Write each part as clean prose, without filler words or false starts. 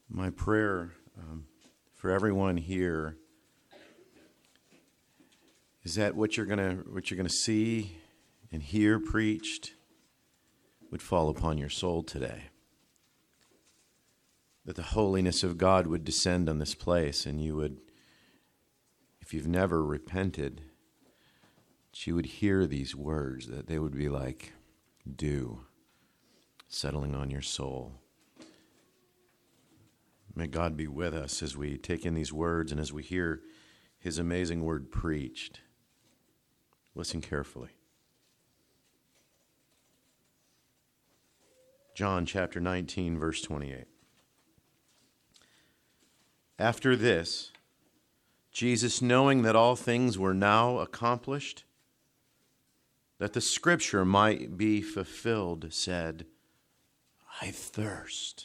My prayer for everyone here is that what you're gonna see and hear preached would fall upon your soul today. That the holiness of God would descend on this place, and you would, if you've never repented, that you would hear these words, that they would be like dew settling on your soul. May God be with us as we take in these words and as we hear His amazing word preached. Listen carefully. John chapter 19, verse 28. After this, Jesus, knowing that all things were now accomplished, that the scripture might be fulfilled, said, I thirst.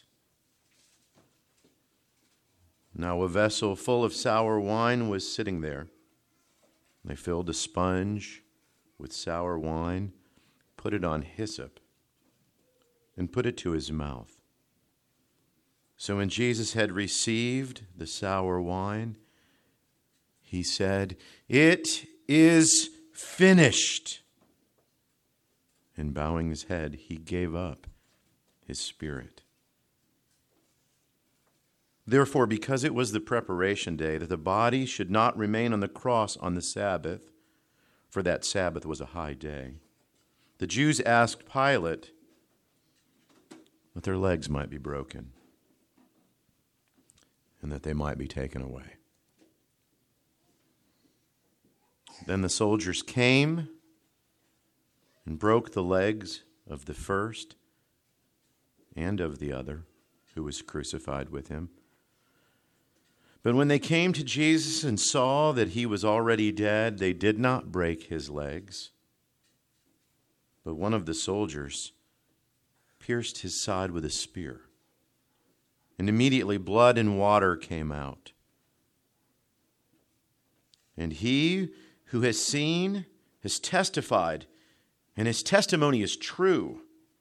Now a vessel full of sour wine was sitting there. They filled a sponge with sour wine, put it on hyssop, and put it to his mouth. So when Jesus had received the sour wine, he said, It is finished. And bowing his head, he gave up his spirit. Therefore, because it was the preparation day, that the body should not remain on the cross on the Sabbath, for that Sabbath was a high day, the Jews asked Pilate that their legs might be broken and that they might be taken away. Then the soldiers came and broke the legs of the first and of the other who was crucified with him. But when they came to Jesus and saw that he was already dead, they did not break his legs. But one of the soldiers pierced his side with a spear, and immediately blood and water came out. And he who has seen has testified, and his testimony is true.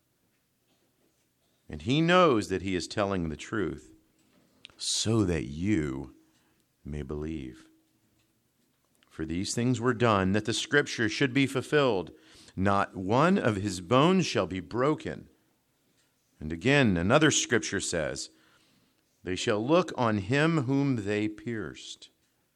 And he knows that he is telling the truth, so that you may believe. For these things were done, that the scripture should be fulfilled. Not one of his bones shall be broken. And again, another scripture says, They shall look on him whom they pierced.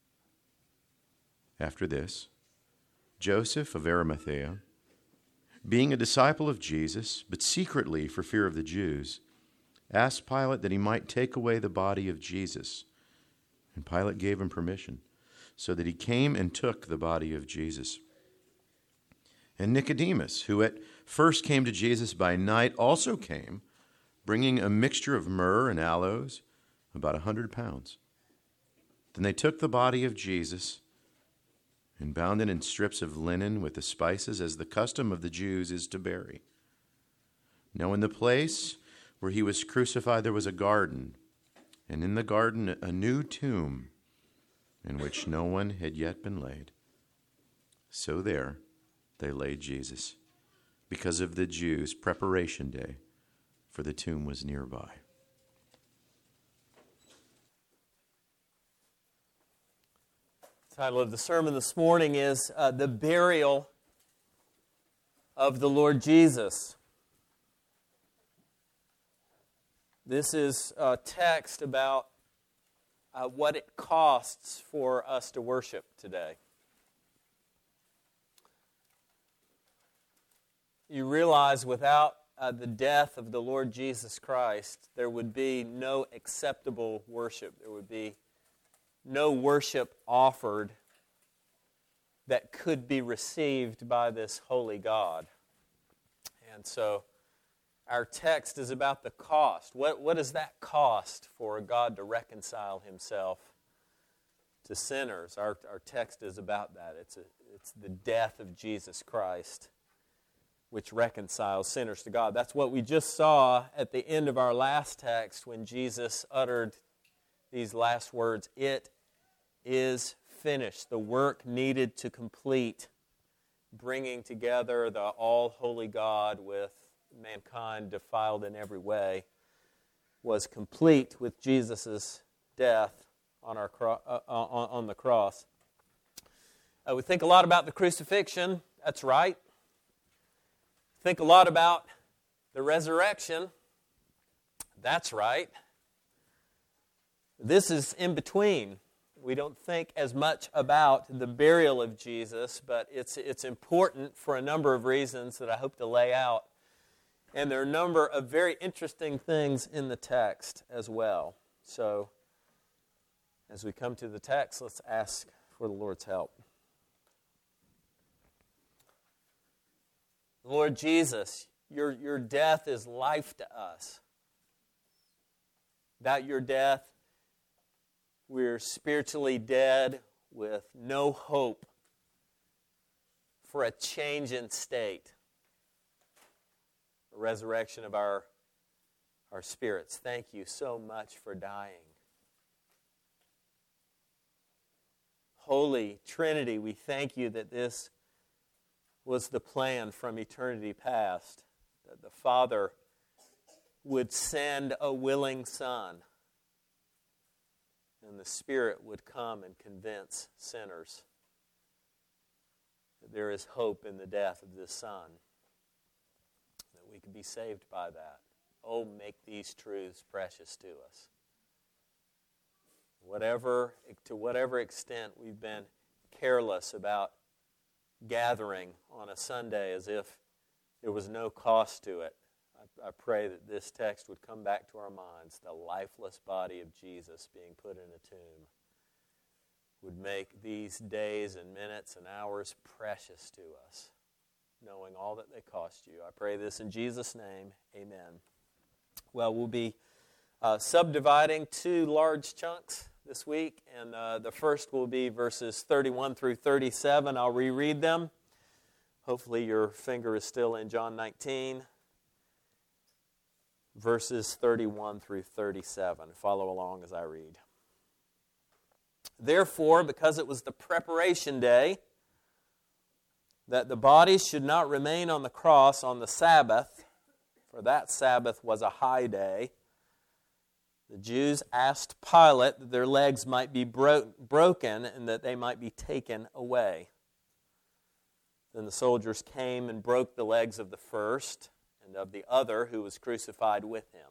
After this, Joseph of Arimathea, being a disciple of Jesus, but secretly for fear of the Jews, asked Pilate that he might take away the body of Jesus. And Pilate gave him permission, so that he came and took the body of Jesus. And Nicodemus, who at first came to Jesus by night, also came, bringing a mixture of myrrh and aloes, about 100 pounds. Then they took the body of Jesus and bound it in strips of linen with the spices, as the custom of the Jews is to bury. Now in the place where he was crucified there was a garden, and in the garden a new tomb, in which no one had yet been laid. So there they laid Jesus, because of the Jews' preparation day, for the tomb was nearby. The title of the sermon this morning is The Burial of the Lord Jesus. This is a text about what it costs for us to worship today. You realize without the death of the Lord Jesus Christ, there would be no acceptable worship. There would be no worship offered that could be received by this holy God. And so our text is about the cost. What does that cost for God to reconcile himself to sinners? Our text is about that. It's the death of Jesus Christ, which reconciles sinners to God. That's what we just saw at the end of our last text when Jesus uttered these last words, It is finished. The work needed to complete, bringing together the all-holy God with mankind defiled in every way. was complete with Jesus' death on the cross. We think a lot about the crucifixion. That's right. Think a lot about the resurrection. That's right. This is in between. We don't think as much about the burial of Jesus, but it's important for a number of reasons that I hope to lay out. And there are a number of very interesting things in the text as well. So, as we come to the text, let's ask for the Lord's help. Lord Jesus, your death is life to us. Without your death, we're spiritually dead with no hope for a change in state, a resurrection of our spirits. Thank you so much for dying. Holy Trinity, we thank you that this was the plan from eternity past, that the Father would send a willing Son, and the Spirit would come and convince sinners that there is hope in the death of this Son, that we can be saved by that. Oh, make these truths precious to us. To whatever extent we've been careless about gathering on a Sunday as if there was no cost to it, I pray that this text would come back to our minds. The lifeless body of Jesus being put in a tomb would make these days and minutes and hours precious to us, knowing all that they cost you. I pray this in Jesus' name. Amen. Well, we'll be subdividing two large chunks this week, and the first will be verses 31 through 37. I'll reread them. Hopefully your finger is still in John 19. Verses 31 through 37. Follow along as I read. Therefore, because it was the preparation day, that the bodies should not remain on the cross on the Sabbath, for that Sabbath was a high day, the Jews asked Pilate that their legs might be broken and that they might be taken away. Then the soldiers came and broke the legs of the first and of the other who was crucified with him.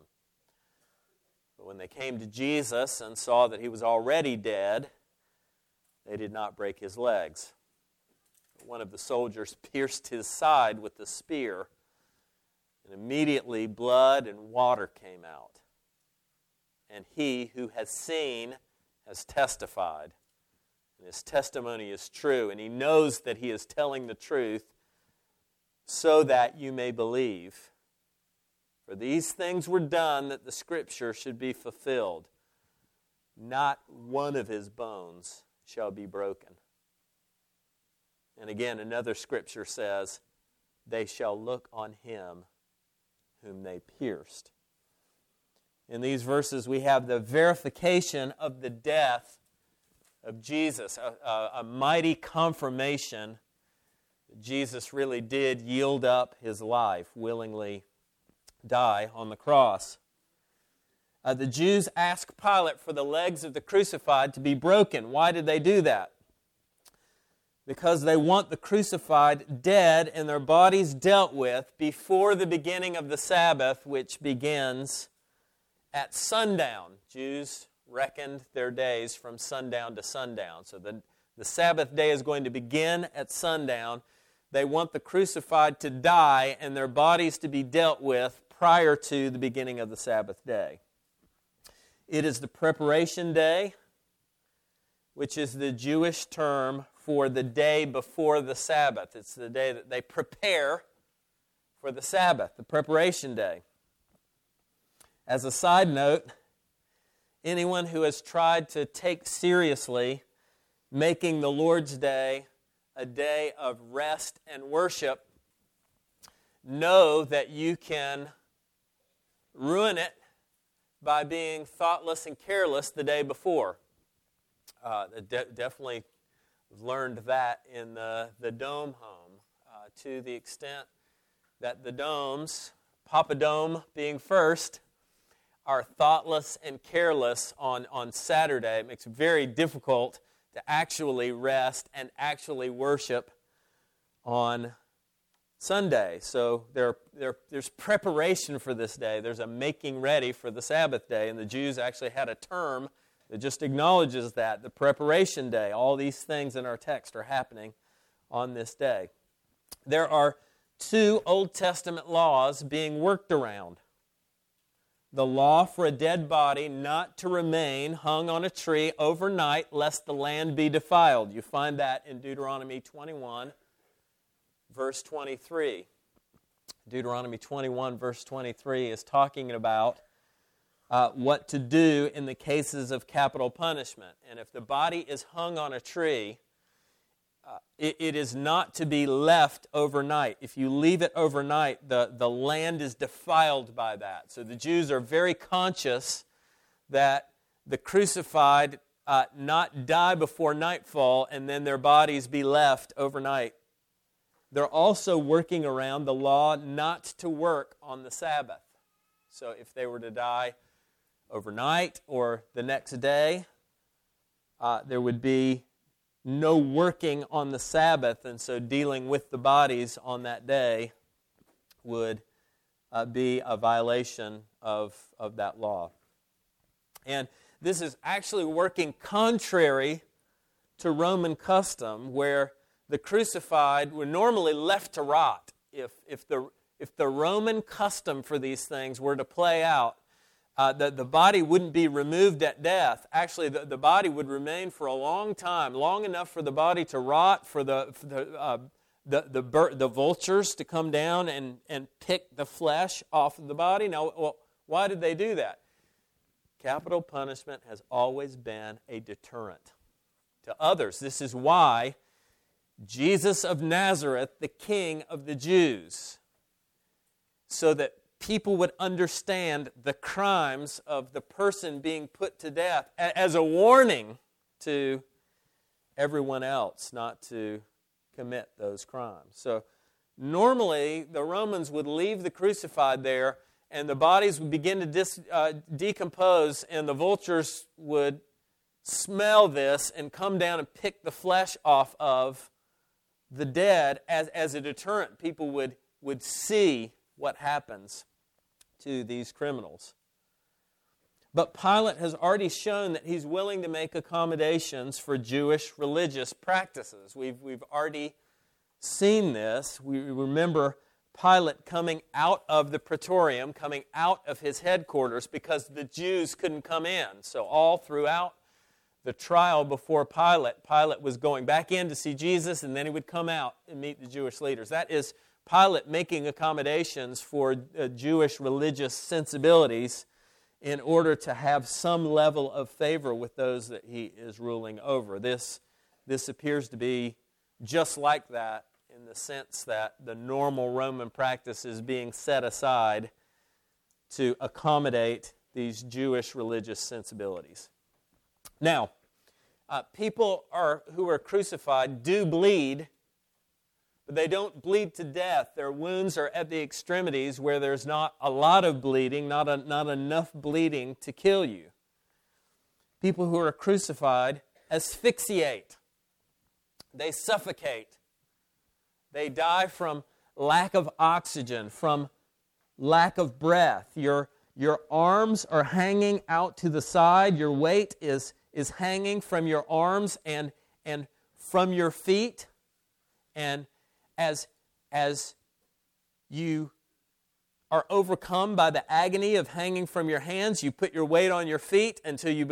But when they came to Jesus and saw that he was already dead, they did not break his legs. But one of the soldiers pierced his side with the spear, and immediately blood and water came out. And he who has seen has testified, and his testimony is true, and he knows that he is telling the truth, so that you may believe. For these things were done that the Scripture should be fulfilled. Not one of his bones shall be broken. And again, another Scripture says, they shall look on him whom they pierced. In these verses, we have the verification of the death of Jesus, a mighty confirmation Jesus really did yield up his life, willingly die on the cross. The Jews asked Pilate for the legs of the crucified to be broken. Why did they do that? Because they want the crucified dead and their bodies dealt with before the beginning of the Sabbath, which begins at sundown. Jews reckoned their days from sundown to sundown. So the Sabbath day is going to begin at sundown. They want the crucified to die and their bodies to be dealt with prior to the beginning of the Sabbath day. It is the preparation day, which is the Jewish term for the day before the Sabbath. It's the day that they prepare for the Sabbath, the preparation day. As a side note, anyone who has tried to take seriously making the Lord's Day a day of rest and worship, know that you can ruin it by being thoughtless and careless the day before. Definitely learned that in the Dome home, to the extent that the Domes, Papa Dome being first, are thoughtless and careless on Saturday, it makes it very difficult to actually rest and actually worship on Sunday. So there's preparation for this day. There's a making ready for the Sabbath day, and the Jews actually had a term that just acknowledges that, the preparation day. All these things in our text are happening on this day. There are two Old Testament laws being worked around. The law for a dead body not to remain hung on a tree overnight lest the land be defiled. You find that in Deuteronomy 21, verse 23. Deuteronomy 21, verse 23 is talking about what to do in the cases of capital punishment. And if the body is hung on a tree, it is not to be left overnight. If you leave it overnight, the land is defiled by that. So the Jews are very conscious that the crucified not die before nightfall and then their bodies be left overnight. They're also working around the law not to work on the Sabbath. So if they were to die overnight or the next day, there would be no working on the Sabbath, and so dealing with the bodies on that day would be a violation of that law. And this is actually working contrary to Roman custom, where the crucified were normally left to rot. If the Roman custom for these things were to play out, the body wouldn't be removed at death. Actually, the body would remain for a long time, long enough for the body to rot, for the vultures to come down and pick the flesh off of the body. Now, why did they do that? Capital punishment has always been a deterrent to others. This is why Jesus of Nazareth, the King of the Jews, so that people would understand the crimes of the person being put to death as a warning to everyone else not to commit those crimes. So normally the Romans would leave the crucified there and the bodies would begin to decompose, and the vultures would smell this and come down and pick the flesh off of the dead as a deterrent. People would see what happens to these criminals. But Pilate has already shown that he's willing to make accommodations for Jewish religious practices. We've already seen this. We remember Pilate coming out of the praetorium, coming out of his headquarters because the Jews couldn't come in. So all throughout the trial before Pilate, Pilate was going back in to see Jesus, and then he would come out and meet the Jewish leaders. That is Pilate making accommodations for Jewish religious sensibilities in order to have some level of favor with those that he is ruling over. This appears to be just like that in the sense that the normal Roman practice is being set aside to accommodate these Jewish religious sensibilities. Now, people who are crucified do bleed, but they don't bleed to death. Their wounds are at the extremities where there's not a lot of bleeding, not enough bleeding to kill you. People who are crucified asphyxiate. They suffocate. They die from lack of oxygen, from lack of breath. Your arms are hanging out to the side. Your weight is hanging from your arms and from your feet. And as you are overcome by the agony of hanging from your hands, you put your weight on your feet until you're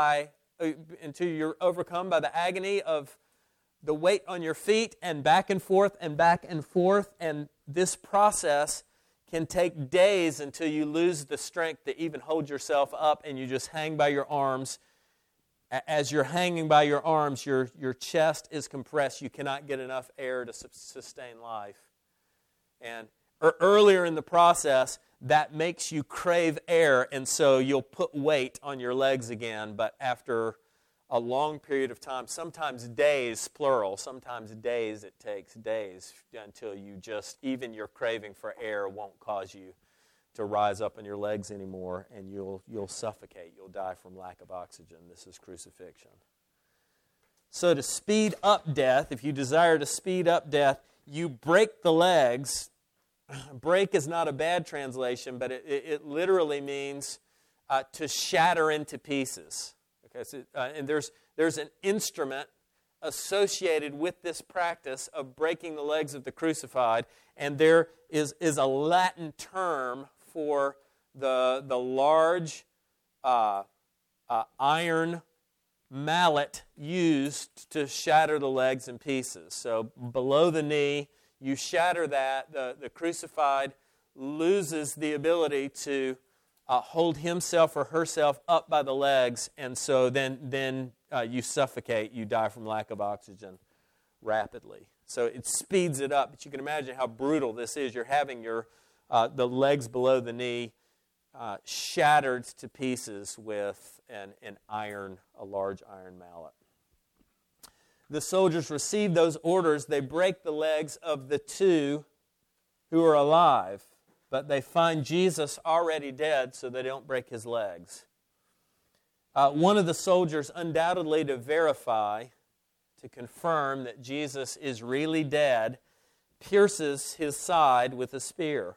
overcome by the agony of the weight on your feet, and back and forth and back and forth. And this process can take days until you lose the strength to even hold yourself up and you just hang by your arms. As you're hanging by your arms, your chest is compressed. You cannot get enough air to sustain life. And earlier in the process, that makes you crave air, and so you'll put weight on your legs again. But after a long period of time, sometimes days, plural, sometimes days, it takes days until you just, even your craving for air won't cause you to rise up on your legs anymore, and you'll suffocate. You'll die from lack of oxygen. This is crucifixion. So to speed up death, if you desire to speed up death, you break the legs. Break is not a bad translation, but it literally means to shatter into pieces. Okay, so, and there's an instrument associated with this practice of breaking the legs of the crucified, and there is a Latin term for the large iron mallet used to shatter the legs in pieces. So below the knee, you shatter that. The crucified loses the ability to hold himself or herself up by the legs, and so then you suffocate, you die from lack of oxygen rapidly. So it speeds it up, but you can imagine how brutal this is. You're having the legs below the knee shattered to pieces with a large iron mallet. The soldiers receive those orders. They break the legs of the two who are alive, but they find Jesus already dead, so they don't break his legs. One of the soldiers, undoubtedly to verify, to confirm that Jesus is really dead, pierces his side with a spear.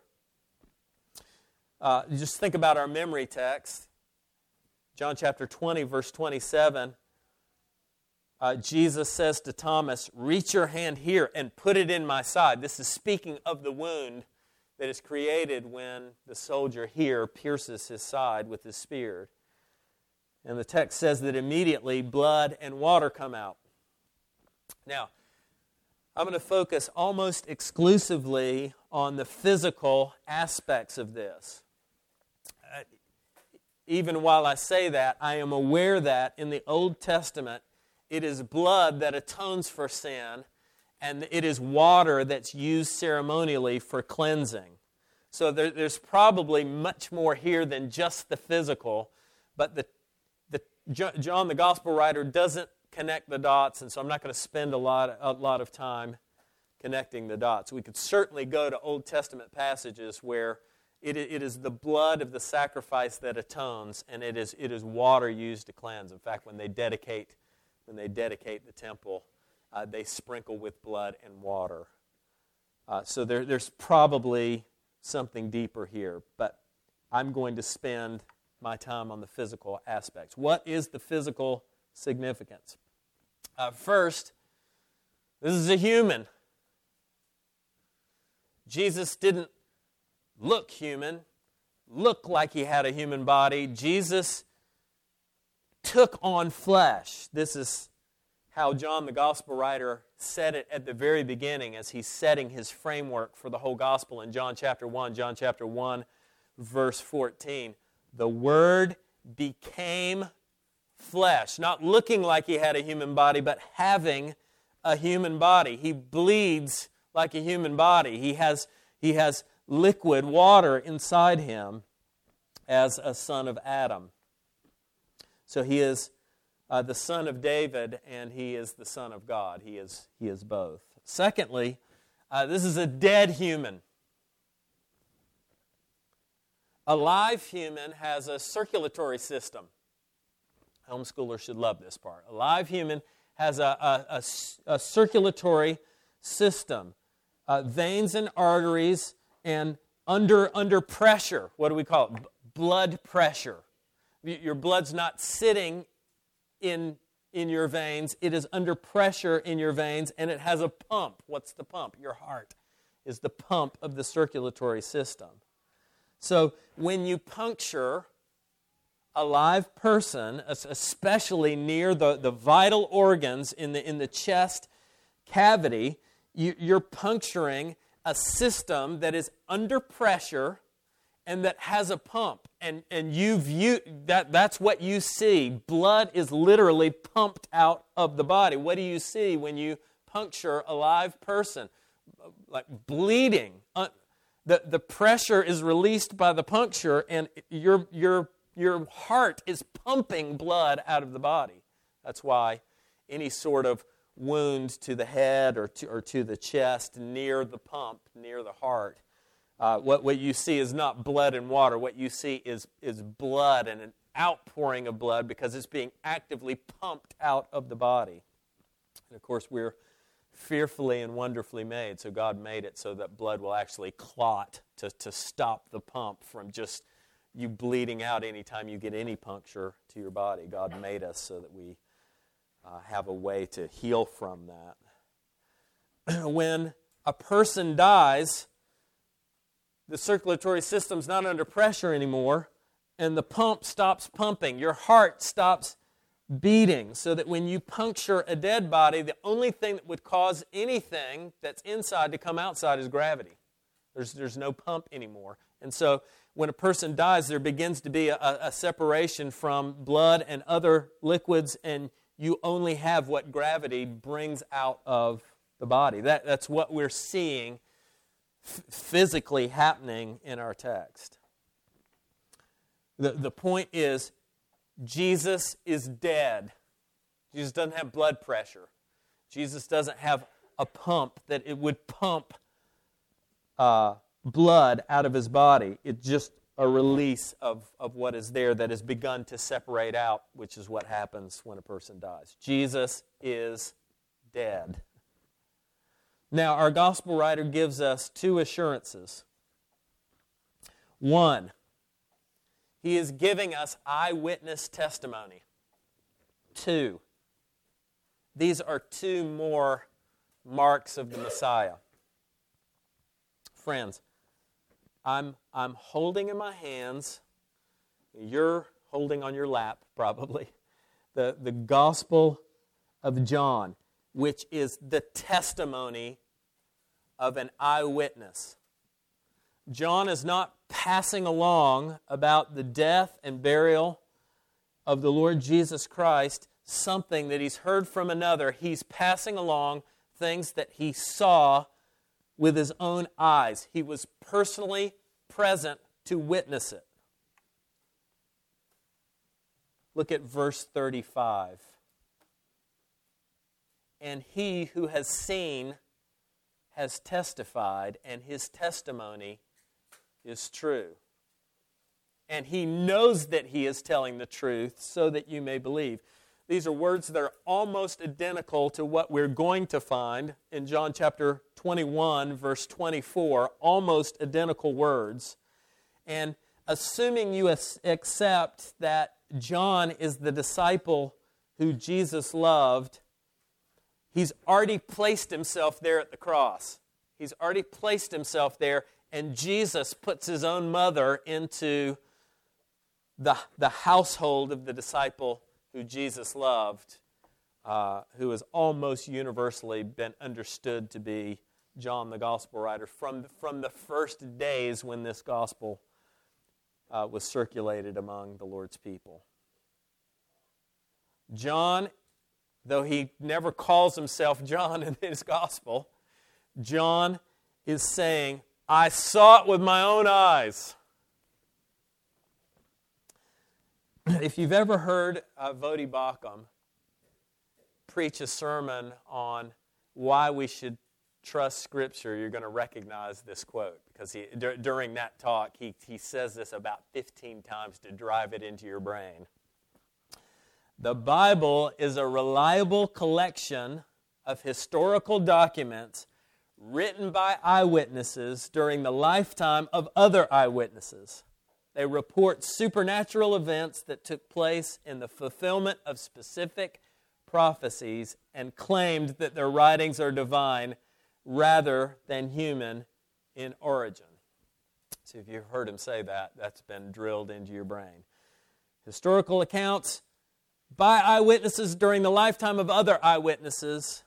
Just think about our memory text. John chapter 20, verse 27. Jesus says to Thomas, "Reach your hand here and put it in my side." This is speaking of the wound that is created when the soldier here pierces his side with his spear. And the text says that immediately blood and water come out. Now, I'm going to focus almost exclusively on the physical aspects of this. Even while I say that, I am aware that in the Old Testament, it is blood that atones for sin, and it is water that's used ceremonially for cleansing. So there's probably much more here than just the physical, but John, the gospel writer, doesn't connect the dots, and so I'm not going to spend a lot of time connecting the dots. We could certainly go to Old Testament passages where it is the blood of the sacrifice that atones, and it is water used to cleanse. In fact, when they dedicate the temple, they sprinkle with blood and water. So there's probably something deeper here, but I'm going to spend my time on the physical aspects. What is the physical significance? First, this is a human. Jesus didn't look human, look like he had a human body. Jesus took on flesh. This is how John, the gospel writer, said it at the very beginning as he's setting his framework for the whole gospel in John chapter 1, verse 14. The Word became flesh, not looking like he had a human body, but having a human body. He bleeds like a human body. He has liquid water inside him as a son of Adam. So he is the son of David, and he is the son of God. He is both. Secondly, this is a dead human. A live human has a circulatory system. Homeschoolers should love this part. A live human has a circulatory system. Veins and arteries, and under pressure, what do we call it? Blood pressure. Your blood's not sitting in your veins. It is under pressure in your veins, and it has a pump. What's the pump? Your heart is the pump of the circulatory system. So when you puncture a live person, especially near the vital organs in the chest cavity, you're puncturing a system that is under pressure and that has a pump. And that's what you see. Blood is literally pumped out of the body. What do you see when you puncture a live person? Like bleeding. The pressure is released by the puncture, and your heart is pumping blood out of the body. That's why any sort of wound to the head or to the chest near the pump, near the heart, What you see is not blood and water. What you see is blood and an outpouring of blood because it's being actively pumped out of the body. And of course, we're fearfully and wonderfully made, so God made it so that blood will actually clot to stop the pump from just you bleeding out anytime you get any puncture to your body. God made us so that we have a way to heal from that. When a person dies, the circulatory system's not under pressure anymore, and the pump stops pumping. Your heart stops beating, so that when you puncture a dead body, the only thing that would cause anything that's inside to come outside is gravity. There's no pump anymore. And so when a person dies, there begins to be a separation from blood and other liquids, and you only have what gravity brings out of the body. That's what we're seeing physically happening in our text. The point is, Jesus is dead. Jesus doesn't have blood pressure. Jesus doesn't have a pump that it would pump blood out of his body. It's just a release of what is there that has begun to separate out, which is what happens when a person dies. Jesus is dead. Now, our gospel writer gives us two assurances. One, he is giving us eyewitness testimony. Two, these are two more marks of the Messiah. Friends, I'm holding in my hands, you're holding on your lap probably, the Gospel of John, which is the testimony of an eyewitness. John is not passing along about the death and burial of the Lord Jesus Christ, something that he's heard from another. He's passing along things that he saw with his own eyes. He was personally present to witness it. Look at verse 35. And he who has seen has testified, and his testimony is true. And he knows that he is telling the truth so that you may believe. These are words that are almost identical to what we're going to find in John chapter 21, verse 24. Almost identical words. And assuming you accept that John is the disciple who Jesus loved, he's already placed himself there at the cross. He's already placed himself there, and Jesus puts his own mother into the household of the disciple who Jesus loved, who has almost universally been understood to be John the Gospel writer from the first days when this Gospel was circulated among the Lord's people. John, though he never calls himself John in his Gospel, John is saying, I saw it with my own eyes. If you've ever heard Voddie Baucham preach a sermon on why we should trust Scripture, you're going to recognize this quote, because during that talk, he says this about 15 times to drive it into your brain. The Bible is a reliable collection of historical documents written by eyewitnesses during the lifetime of other eyewitnesses. They report supernatural events that took place in the fulfillment of specific prophecies and claimed that their writings are divine rather than human in origin. So if you've heard him say that, that's been drilled into your brain. Historical accounts by eyewitnesses during the lifetime of other eyewitnesses,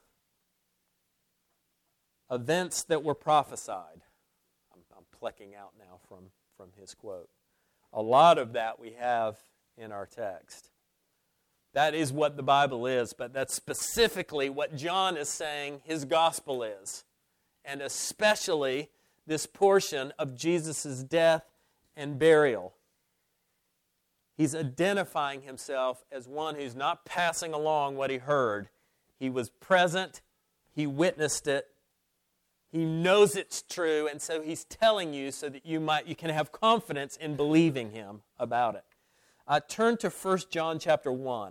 events that were prophesied. I'm plucking out now from his quote. A lot of that we have in our text. That is what the Bible is, but that's specifically what John is saying his gospel is. And especially this portion of Jesus' death and burial. He's identifying himself as one who's not passing along what he heard. He was present, he witnessed it, He knows it's true, and so he's telling you so that you can have confidence in believing him about it. Turn to 1 John chapter 1.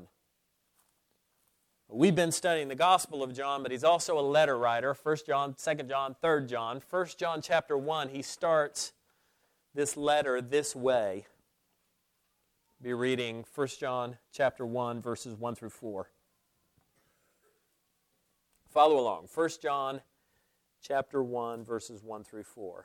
We've been studying the Gospel of John, but he's also a letter writer. 1 John, 2 John, 3 John. 1 John chapter 1, he starts this letter this way. Be reading 1 John chapter 1, verses 1 through 4. Follow along. 1 John chapter 1, verses 1 through 4.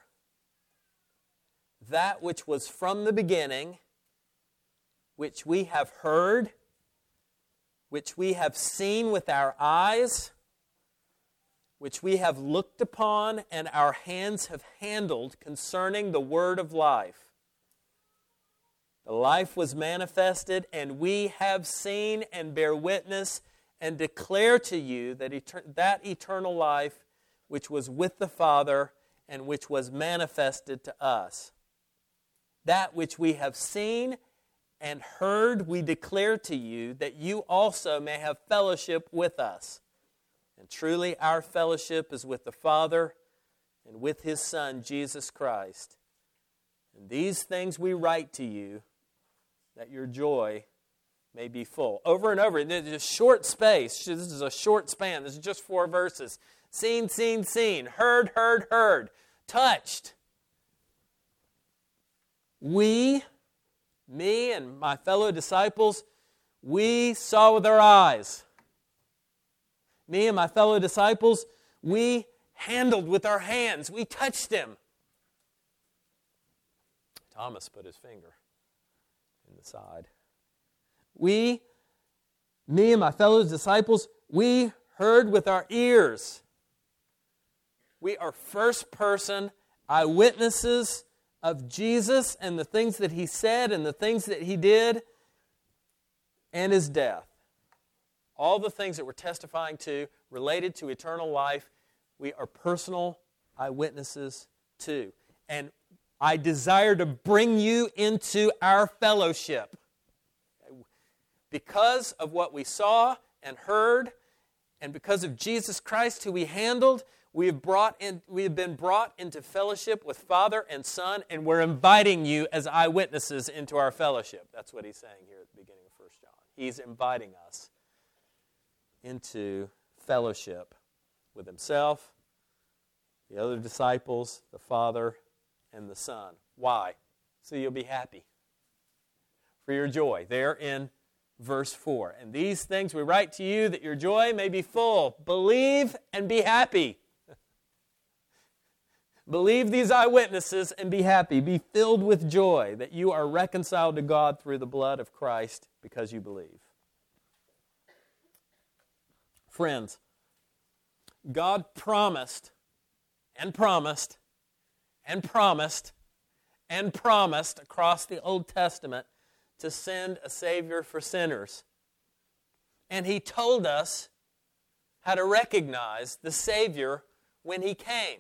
That which was from the beginning, which we have heard, which we have seen with our eyes, which we have looked upon and our hands have handled concerning the word of life. The life was manifested, and we have seen and bear witness and declare to you that eternal life which was with the Father and which was manifested to us. That which we have seen and heard we declare to you, that you also may have fellowship with us. And truly our fellowship is with the Father and with His Son, Jesus Christ. And these things we write to you, that your joy may be full. Over and over, there's a short space. This is a short span. This is just 4 verses. Seen, seen, seen. Heard, heard, heard. Touched. We, me and my fellow disciples, we saw with our eyes. Me and my fellow disciples, we handled with our hands. We touched Him. Thomas put his finger in the side. Me and my fellow disciples, we heard with our ears. We are first-person eyewitnesses of Jesus and the things that He said and the things that He did and His death. All the things that we're testifying to related to eternal life, we are personal eyewitnesses to. And I desire to bring you into our fellowship. Because of what we saw and heard, and because of Jesus Christ who we handled, we have been brought into fellowship with Father and Son, and we're inviting you as eyewitnesses into our fellowship. That's what he's saying here at the beginning of 1 John. He's inviting us into fellowship with Himself, the other disciples, the Father, and the Son. Why? So you'll be happy. For your joy. There in verse 4. And these things we write to you, that your joy may be full. Believe and be happy. Believe these eyewitnesses and be happy. Be filled with joy that you are reconciled to God through the blood of Christ because you believe. Friends, God promised and promised and promised and promised across the Old Testament to send a Savior for sinners. And He told us how to recognize the Savior when He came.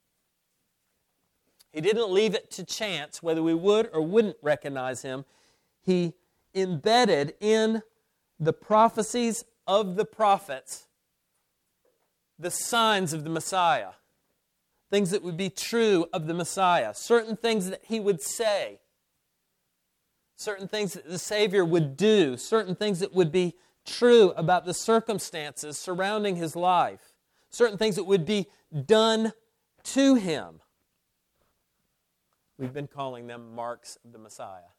He didn't leave it to chance whether we would or wouldn't recognize Him. He embedded in the prophecies of the prophets the signs of the Messiah, things that would be true of the Messiah, certain things that He would say, certain things that the Savior would do, certain things that would be true about the circumstances surrounding His life, certain things that would be done to Him. We've been calling them marks of the Messiah.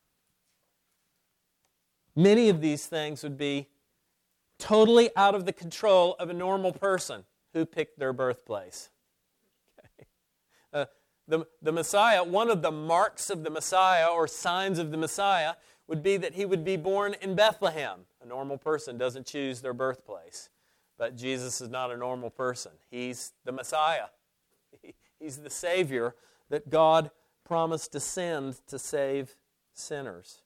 Many of these things would be totally out of the control of a normal person who picked their birthplace. Okay. The Messiah, one of the marks of the Messiah or signs of the Messiah would be that He would be born in Bethlehem. A normal person doesn't choose their birthplace. But Jesus is not a normal person. He's the Messiah. He's the Savior that God promised to send to save sinners.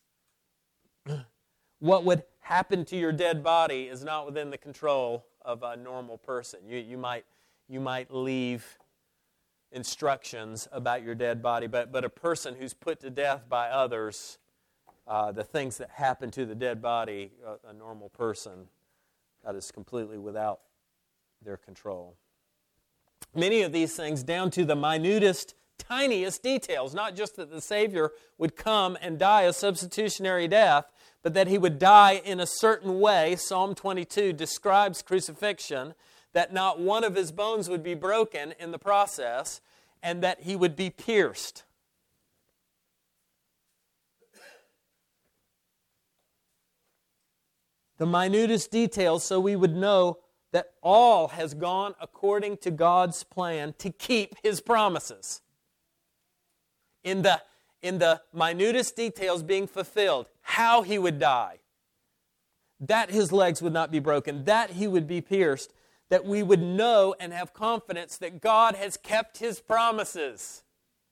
What would happen to your dead body is not within the control of a normal person. You might leave instructions about your dead body, but a person who's put to death by others, the things that happen to the dead body, a normal person, that is completely without their control. Many of these things down to the minutest, tiniest details, not just that the Savior would come and die a substitutionary death, but that he would die in a certain way. Psalm 22 describes crucifixion, that not one of his bones would be broken in the process, and that he would be pierced. The minutest details, so we would know that all has gone according to God's plan to keep his promises. In the minutest details being fulfilled, how he would die, that his legs would not be broken, that he would be pierced, that we would know and have confidence that God has kept his promises.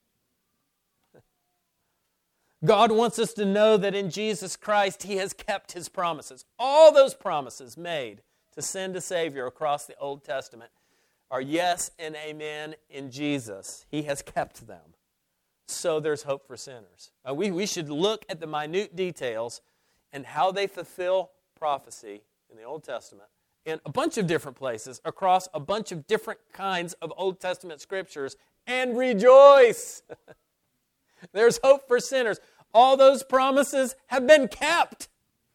God wants us to know that in Jesus Christ he has kept his promises. All those promises made to send a Savior across the Old Testament are yes and amen in Jesus. He has kept them. So there's hope for sinners. We should look at the minute details and how they fulfill prophecy in the Old Testament in a bunch of different places across a bunch of different kinds of Old Testament scriptures and rejoice. There's hope for sinners. All those promises have been kept.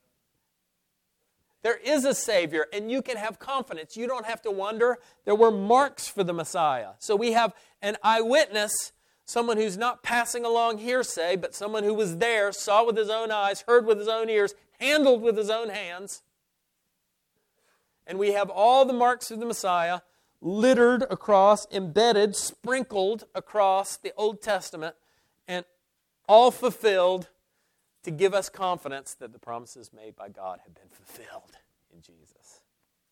There is a Savior, and you can have confidence. You don't have to wonder. There were marks for the Messiah. So we have an eyewitness, someone who's not passing along hearsay, but someone who was there, saw with his own eyes, heard with his own ears, handled with his own hands. And we have all the marks of the Messiah littered across, embedded, sprinkled across the Old Testament, and all fulfilled to give us confidence that the promises made by God have been fulfilled in Jesus.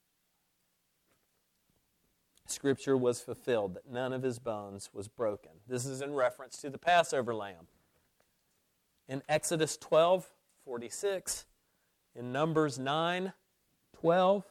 Scripture was fulfilled, that none of his bones was broken. This is in reference to the Passover lamb. In Exodus 12:46, in Numbers 9:12,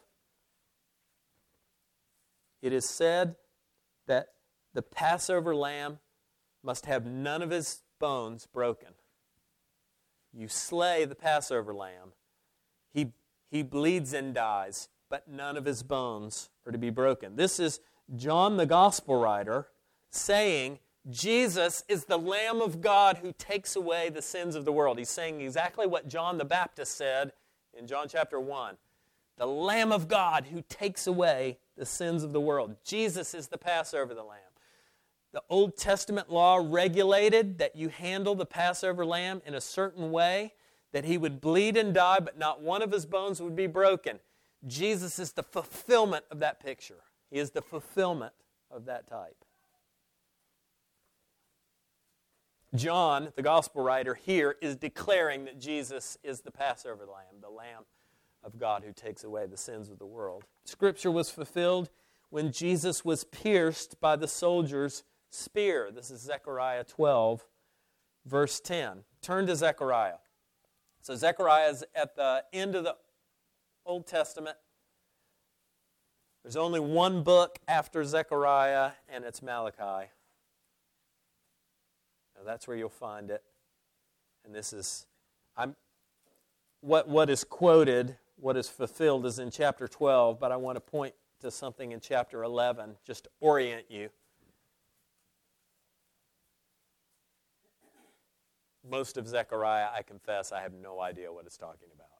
it is said that the Passover lamb must have none of his bones broken. You slay the Passover lamb. He bleeds and dies, but none of his bones are to be broken. This is John the Gospel writer saying Jesus is the Lamb of God who takes away the sins of the world. He's saying exactly what John the Baptist said in John chapter 1. The Lamb of God who takes away the sins of the world. Jesus is the Passover the lamb. The Old Testament law regulated that you handle the Passover lamb in a certain way, that he would bleed and die, but not one of his bones would be broken. Jesus is the fulfillment of that picture. He is the fulfillment of that type. John, the gospel writer here, is declaring that Jesus is the Passover lamb, the Lamb of God who takes away the sins of the world. Scripture was fulfilled when Jesus was pierced by the soldier's spear. This is Zechariah 12, verse 10. Turn to Zechariah. So Zechariah is at the end of the Old Testament. There's only one book after Zechariah, and it's Malachi. Now that's where you'll find it. And this is, what is quoted, what is fulfilled is in chapter 12, but I want to point to something in chapter 11 just to orient you. Most of Zechariah, I confess, I have no idea what it's talking about.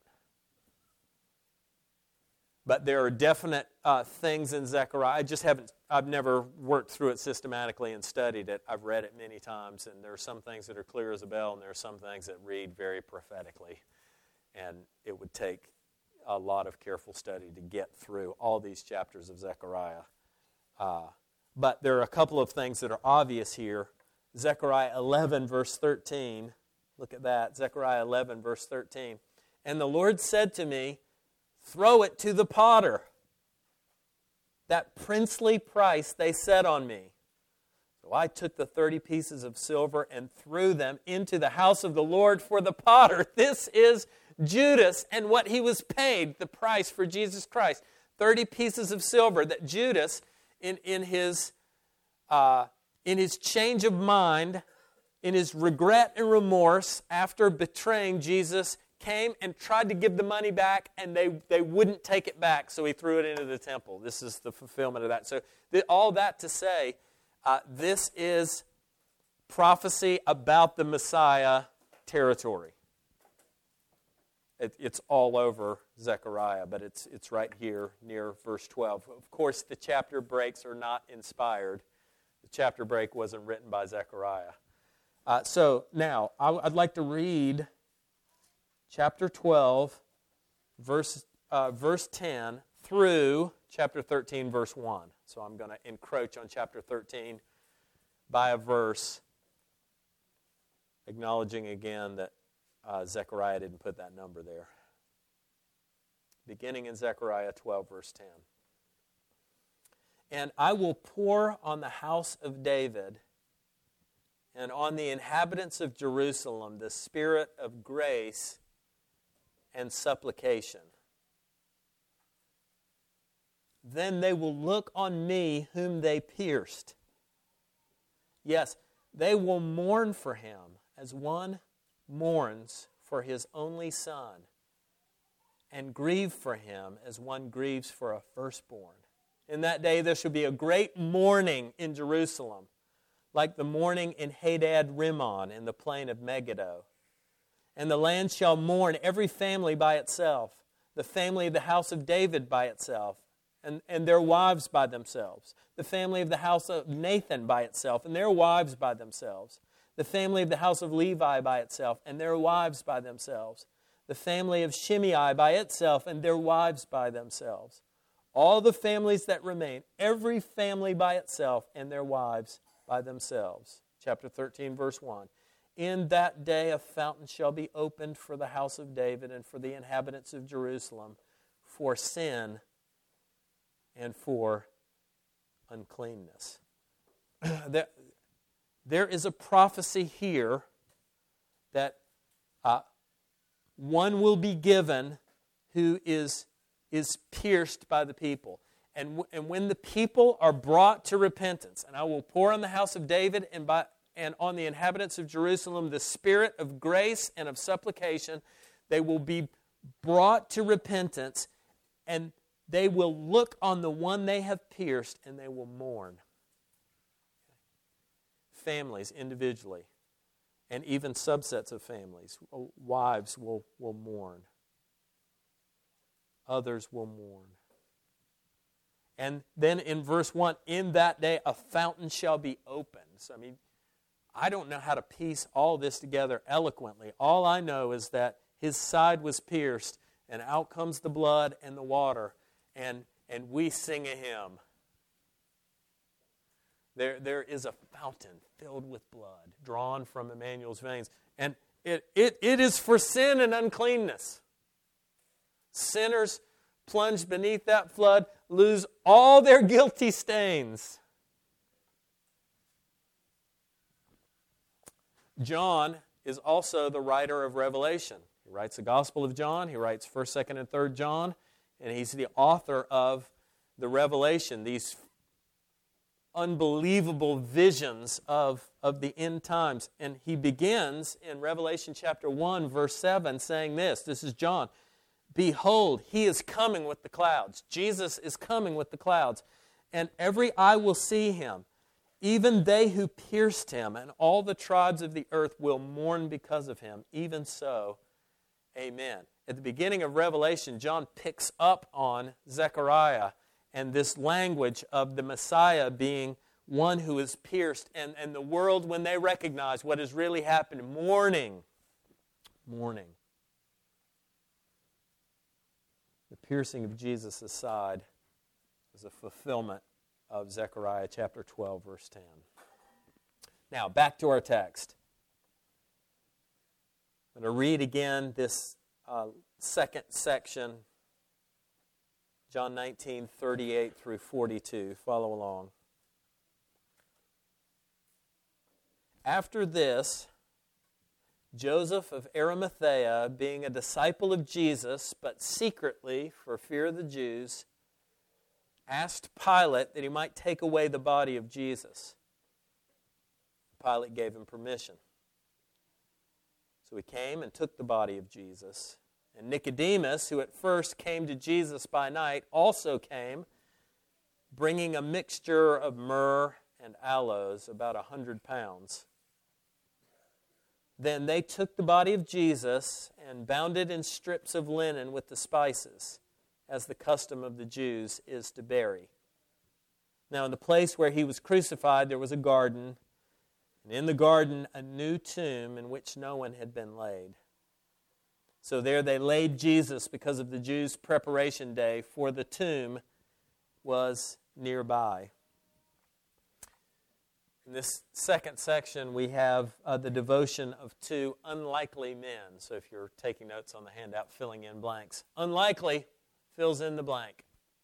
But there are definite things in Zechariah. I've never worked through it systematically and studied it. I've read it many times, and there are some things that are clear as a bell, and there are some things that read very prophetically. And it would take a lot of careful study to get through all these chapters of Zechariah. But there are a couple of things that are obvious here. Zechariah 11, verse 13. Look at that. Zechariah 11, verse 13. And the Lord said to me, throw it to the potter. That princely price they set on me. So I took the 30 pieces of silver and threw them into the house of the Lord for the potter. This is Judas and what he was paid, the price for Jesus Christ. 30 pieces of silver that Judas, in his change of mind, in his regret and remorse after betraying Jesus, came and tried to give the money back, and they wouldn't take it back, so he threw it into the temple. This is the fulfillment of that. So all that to say, this is prophecy about the Messiah territory. It's all over Zechariah, but it's right here near verse 12. Of course, the chapter breaks are not inspired. The chapter break wasn't written by Zechariah. So now, I'd like to read chapter 12, verse 10, through chapter 13, verse 1. So I'm going to encroach on chapter 13 by a verse, acknowledging again that Zechariah didn't put that number there. Beginning in Zechariah 12, verse 10. And I will pour on the house of David and on the inhabitants of Jerusalem the spirit of grace and supplication. Then they will look on me whom they pierced. Yes, they will mourn for him as one mourns for his only son, and grieve for him as one grieves for a firstborn. In that day there shall be a great mourning in Jerusalem, like the mourning in Hadad Rimmon in the plain of Megiddo. And the land shall mourn, every family by itself, the family of the house of David by itself, and their wives by themselves, the family of the house of Nathan by itself, and their wives by themselves, the family of the house of Levi by itself, and their wives by themselves, the family of Shimei by itself, and their wives by themselves. All the families that remain, every family by itself, and their wives by themselves. Chapter 13, verse 1. In that day a fountain shall be opened for the house of David and for the inhabitants of Jerusalem, for sin and for uncleanness. There is a prophecy here that one will be given who is pierced by the people. And when the people are brought to repentance, and I will pour on the house of David and on the inhabitants of Jerusalem the spirit of grace and of supplication, they will be brought to repentance, and they will look on the one they have pierced, and they will mourn. Families individually, and even subsets of families, wives will mourn. Others will mourn. And then in verse 1, in that day a fountain shall be opened. So, I don't know how to piece all this together eloquently. All I know is that his side was pierced, and out comes the blood and the water, and we sing a hymn. There is a fountain filled with blood, drawn from Emmanuel's veins. And it is for sin and uncleanness. Sinners plunged beneath that flood lose all their guilty stains. John is also the writer of Revelation. He writes the Gospel of John, he writes 1st, 2nd, and 3rd John, and he's the author of the Revelation, these unbelievable visions of the end times. And he begins in Revelation chapter 1, verse 7, saying this is John. Behold, he is coming with the clouds. Jesus is coming with the clouds. And every eye will see him, even they who pierced him, and all the tribes of the earth will mourn because of him. Even so, amen. At the beginning of Revelation, John picks up on Zechariah and this language of the Messiah being one who is pierced, and the world, when they recognize what has really happened, mourning. The piercing of Jesus' side is a fulfillment of Zechariah chapter 12, verse 10. Now, back to our text. I'm going to read again this second section, John 19, 38 through 42. Follow along. After this, Joseph of Arimathea, being a disciple of Jesus, but secretly for fear of the Jews, asked Pilate that he might take away the body of Jesus. Pilate gave him permission. So he came and took the body of Jesus. And Nicodemus, who at first came to Jesus by night, also came, bringing a mixture of myrrh and aloes, about 100 pounds. Then they took the body of Jesus and bound it in strips of linen with the spices, as the custom of the Jews is to bury. Now in the place where he was crucified there was a garden, and in the garden a new tomb in which no one had been laid. So there they laid Jesus because of the Jews' preparation day, for the tomb was nearby. In this second section, we have the devotion of two unlikely men. So if you're taking notes on the handout, filling in blanks. Unlikely fills in the blank.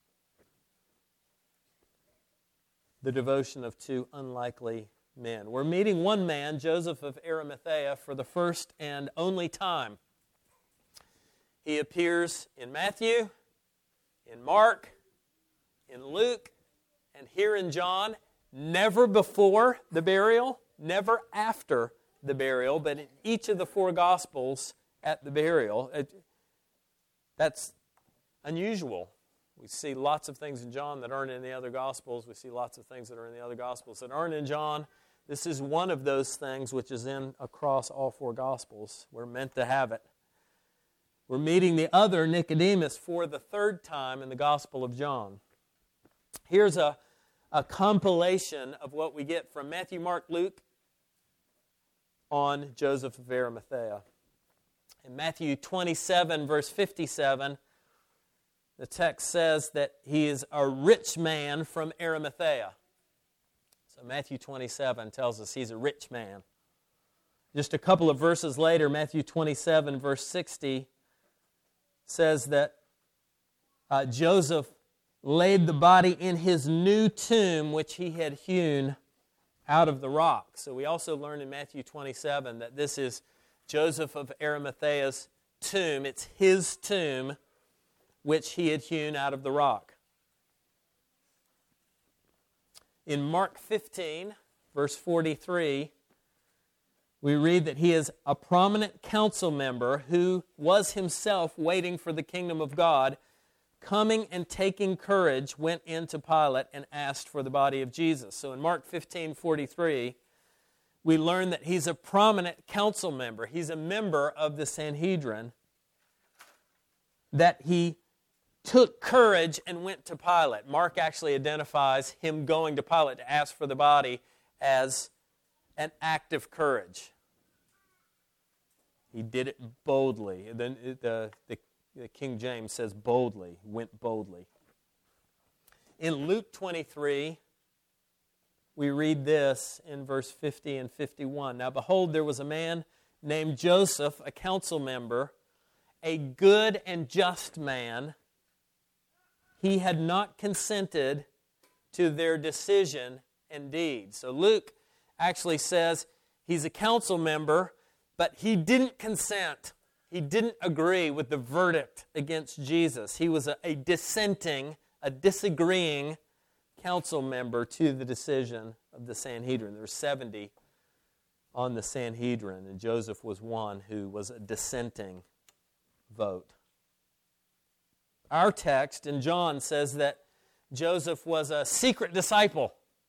The devotion of two unlikely men. We're meeting one man, Joseph of Arimathea, for the first and only time. He appears in Matthew, in Mark, in Luke, and here in John. Never before the burial, never after the burial, but in each of the four Gospels at the burial. That's unusual. We see lots of things in John that aren't in the other Gospels. We see lots of things that are in the other Gospels that aren't in John. This is one of those things which is in across all four Gospels. We're meant to have it. We're meeting the other Nicodemus for the third time in the Gospel of John. Here's a compilation of what we get from Matthew, Mark, Luke on Joseph of Arimathea. In Matthew 27, verse 57, the text says that he is a rich man from Arimathea. So Matthew 27 tells us he's a rich man. Just a couple of verses later, Matthew 27, verse 60, says that Joseph laid the body in his new tomb, which he had hewn out of the rock. So we also learn in Matthew 27 that this is Joseph of Arimathea's tomb. It's his tomb, which he had hewn out of the rock. In Mark 15, verse 43, we read that he is a prominent council member who was himself waiting for the kingdom of God, coming and taking courage, went into Pilate and asked for the body of Jesus. So in Mark 15:43, we learn that he's a prominent council member. He's a member of the Sanhedrin, that he took courage and went to Pilate. Mark actually identifies him going to Pilate to ask for the body as an act of courage. He did it boldly. The King James says boldly, went boldly. In Luke 23, we read this in verse 50 and 51. Now behold, there was a man named Joseph, a council member, a good and just man. He had not consented to their decision and deed. So Luke actually says he's a council member, but he didn't consent. He didn't agree with the verdict against Jesus. He was a dissenting, a disagreeing council member to the decision of the Sanhedrin. There were 70 on the Sanhedrin, and Joseph was one who was a dissenting vote. Our text in John says that Joseph was a secret disciple.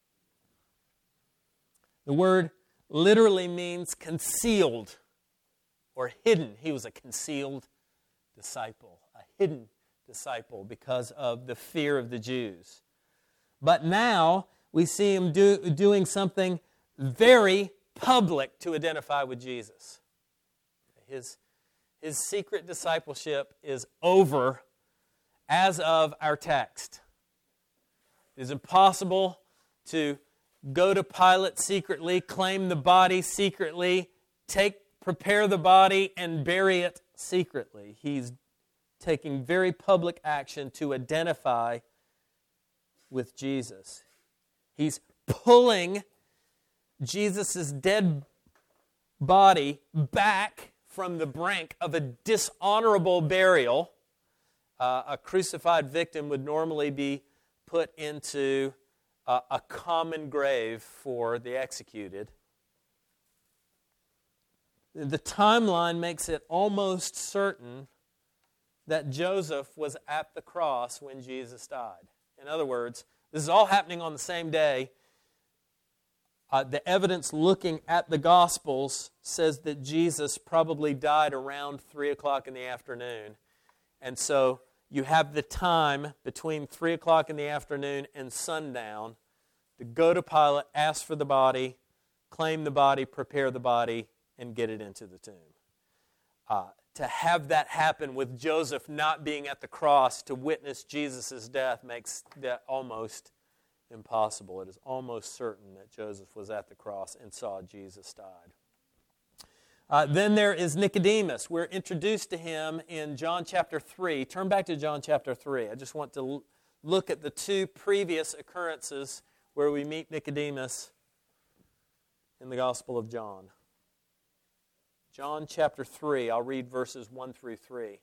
The word literally means concealed or hidden. He was a concealed disciple, a hidden disciple because of the fear of the Jews. But now we see him doing something very public to identify with Jesus. His secret discipleship is over as of our text. It is impossible to go to Pilate secretly, claim the body secretly, prepare the body, and bury it secretly. He's taking very public action to identify with Jesus. He's pulling Jesus' dead body back from the brink of a dishonorable burial. A crucified victim would normally be put into a common grave for the executed. The timeline makes it almost certain that Joseph was at the cross when Jesus died. In other words, this is all happening on the same day. The evidence looking at the Gospels says that Jesus probably died around 3 o'clock in the afternoon. And so you have the time between 3 o'clock in the afternoon and sundown to go to Pilate, ask for the body, claim the body, prepare the body, and get it into the tomb. To have that happen with Joseph not being at the cross to witness Jesus' death makes that almost impossible. It is almost certain that Joseph was at the cross and saw Jesus died. Then there is Nicodemus. We're introduced to him in John chapter 3. Turn back to John chapter 3. I just want to look at the two previous occurrences where we meet Nicodemus in the Gospel of John. John chapter 3, I'll read verses 1 through 3.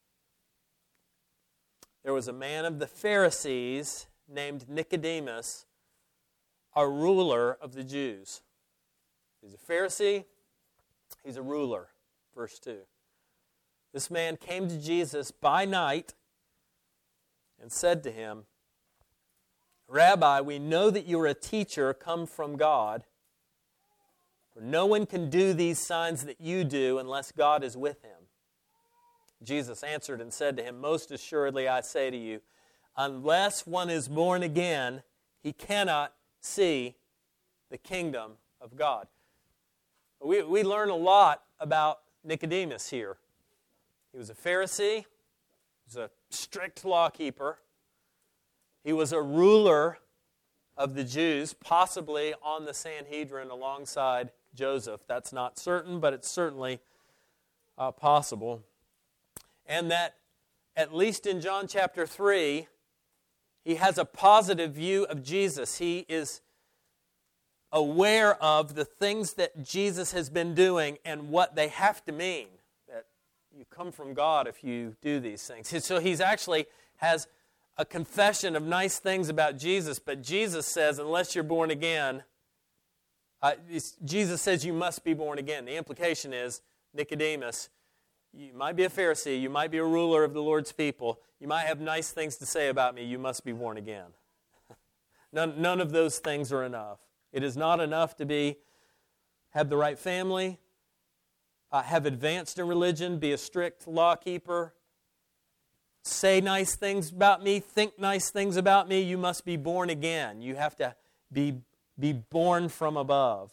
There was a man of the Pharisees named Nicodemus, a ruler of the Jews. He's a Pharisee, he's a ruler. Verse 2. This man came to Jesus by night and said to him, Rabbi, we know that you are a teacher come from God, for no one can do these signs that you do unless God is with him. Jesus answered and said to him, Most assuredly I say to you, unless one is born again, he cannot see the kingdom of God. We learn a lot about Nicodemus here. He was a Pharisee. He was a strict law keeper. He was a ruler of the Jews, possibly on the Sanhedrin alongside Joseph. That's not certain, but it's certainly possible. And that, at least in John chapter 3, he has a positive view of Jesus. He is aware of the things that Jesus has been doing and what they have to mean. That you come from God if you do these things. So he's actually has a confession of nice things about Jesus, but Jesus says, unless you're born again, Jesus says you must be born again. The implication is, Nicodemus, you might be a Pharisee, you might be a ruler of the Lord's people, you might have nice things to say about me, you must be born again. None of those things are enough. It is not enough to have the right family, have advanced in religion, be a strict law keeper, say nice things about me, think nice things about me. You must be born again. You have to be born from above.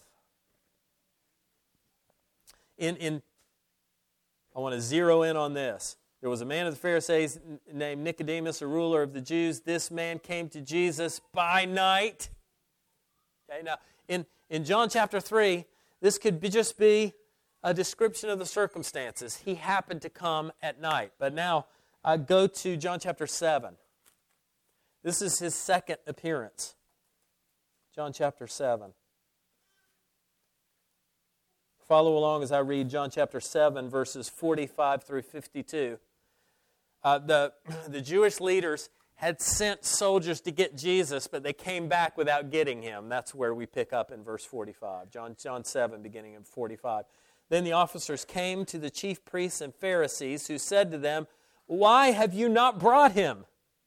I want to zero in on this. There was a man of the Pharisees named Nicodemus, a ruler of the Jews. This man came to Jesus by night. Okay, now, in John chapter 3, this could just be a description of the circumstances. He happened to come at night. But now, go to John chapter 7. This is his second appearance. John chapter 7. Follow along as I read John chapter 7, verses 45 through 52. The Jewish leaders had sent soldiers to get Jesus, but they came back without getting him. That's where we pick up in verse 45. John 7, beginning in 45. Then the officers came to the chief priests and Pharisees, who said to them, Why have you not brought him?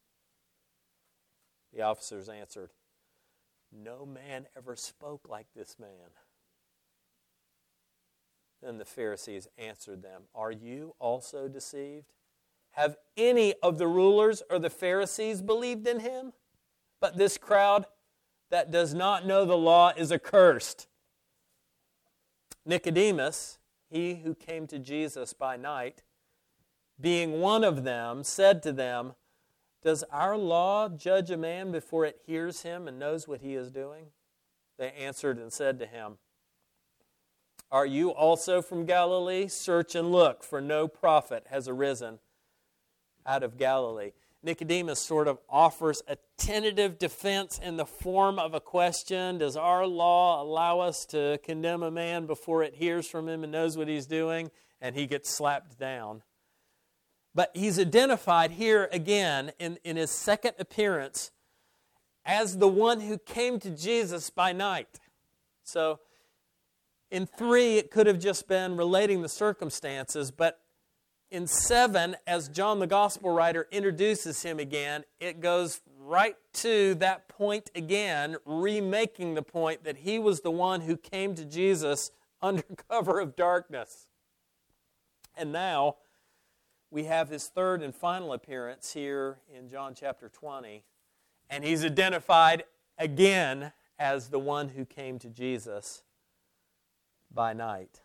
The officers answered, No man ever spoke like this man. Then the Pharisees answered them, Are you also deceived? Have any of the rulers or the Pharisees believed in him? But this crowd that does not know the law is accursed. Nicodemus, he who came to Jesus by night, being one of them, said to them, Does our law judge a man before it hears him and knows what he is doing? They answered and said to him, Are you also from Galilee? Search and look, for no prophet has arisen out of Galilee. Nicodemus sort of offers a tentative defense in the form of a question. Does our law allow us to condemn a man before it hears from him and knows what he's doing? And he gets slapped down. But he's identified here again in his second appearance as the one who came to Jesus by night. So In 3, it could have just been relating the circumstances, but in 7, as John the Gospel writer introduces him again, it goes right to that point again, remaking the point that he was the one who came to Jesus under cover of darkness. And now we have his third and final appearance here in John chapter 20, and he's identified again as the one who came to Jesus by night.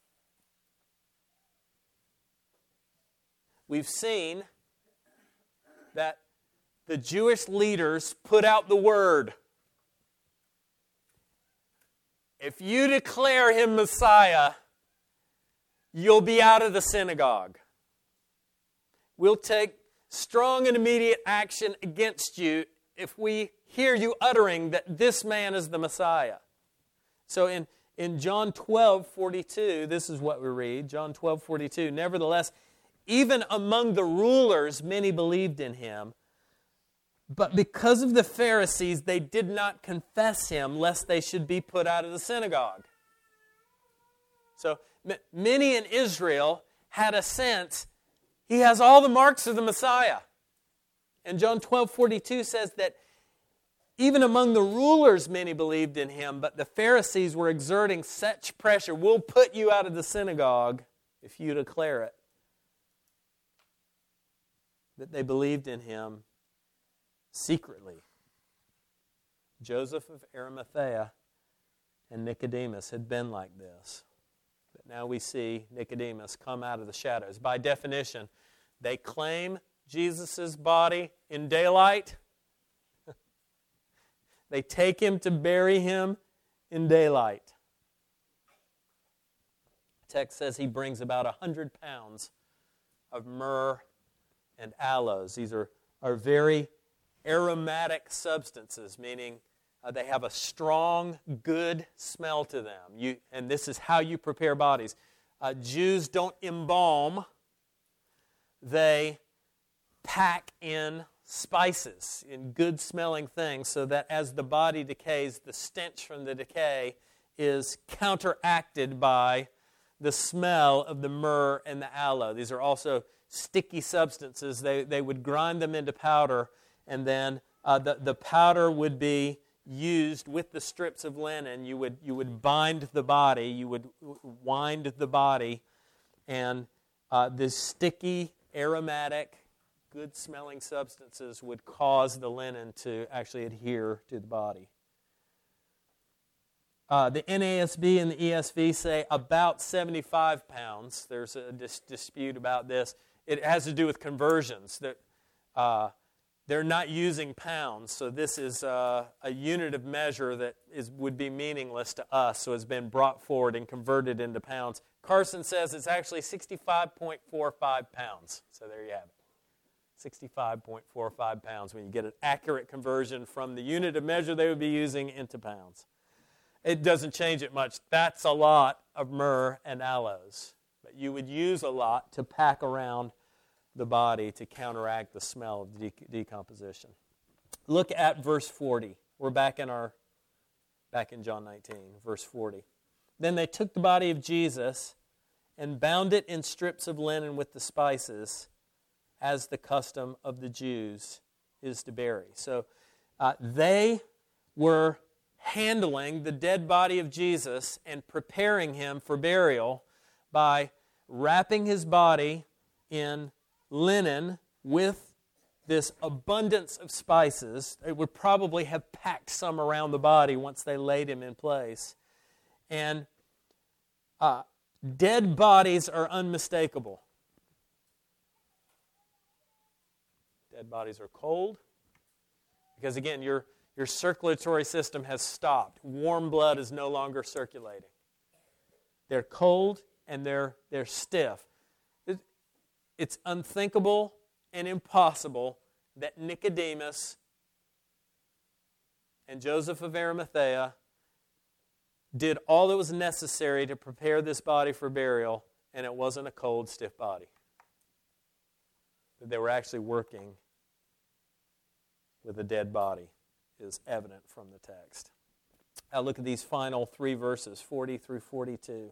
We've seen that the Jewish leaders put out the word. If you declare him Messiah, you'll be out of the synagogue. We'll take strong and immediate action against you if we hear you uttering that this man is the Messiah. So in John 12:42, this is what we read, John 12:42, nevertheless, even among the rulers, many believed in him. But because of the Pharisees, they did not confess him, lest they should be put out of the synagogue. So many in Israel had a sense he has all the marks of the Messiah. And John 12:42 says that even among the rulers, many believed in him, but the Pharisees were exerting such pressure, we'll put you out of the synagogue if you declare it, that they believed in him secretly. Joseph of Arimathea and Nicodemus had been like this. But now we see Nicodemus come out of the shadows. By definition, they claim Jesus' body in daylight. They take him to bury him in daylight. The text says he brings about 100 pounds of myrrh and aloes. These are very aromatic substances, meaning they have a strong, good smell to them. And this is how you prepare bodies. Jews don't embalm. They pack in spices, in good-smelling things, so that as the body decays, the stench from the decay is counteracted by the smell of the myrrh and the aloe. These are also sticky substances. They would grind them into powder, and then the powder would be used with the strips of linen. You would bind the body, you would wind the body, and this sticky, aromatic, good-smelling substances would cause the linen to actually adhere to the body. The NASB and the ESV say about 75 pounds. There's a dispute about this. It has to do with conversions. They're not using pounds, so this is a unit of measure that would be meaningless to us, so it's been brought forward and converted into pounds. Carson says it's actually 65.45 pounds. So there you have it. 65.45 pounds when you get an accurate conversion from the unit of measure they would be using into pounds. It doesn't change it much. That's a lot of myrrh and aloes. But you would use a lot to pack around the body to counteract the smell of decomposition. Look at verse 40. We're back in John 19, verse 40. Then they took the body of Jesus and bound it in strips of linen with the spices, as the custom of the Jews is to bury. So they were handling the dead body of Jesus and preparing him for burial by wrapping his body in linen with this abundance of spices. They would probably have packed some around the body once they laid him in place. And dead bodies are unmistakable. Dead bodies are cold because, again, your circulatory system has stopped. Warm blood is no longer circulating. They're cold and they're stiff. It's unthinkable and impossible that Nicodemus and Joseph of Arimathea did all that was necessary to prepare this body for burial, and it wasn't a cold, stiff body. That they were actually working with a dead body is evident from the text. look at these final 3 verses, 40 through 42.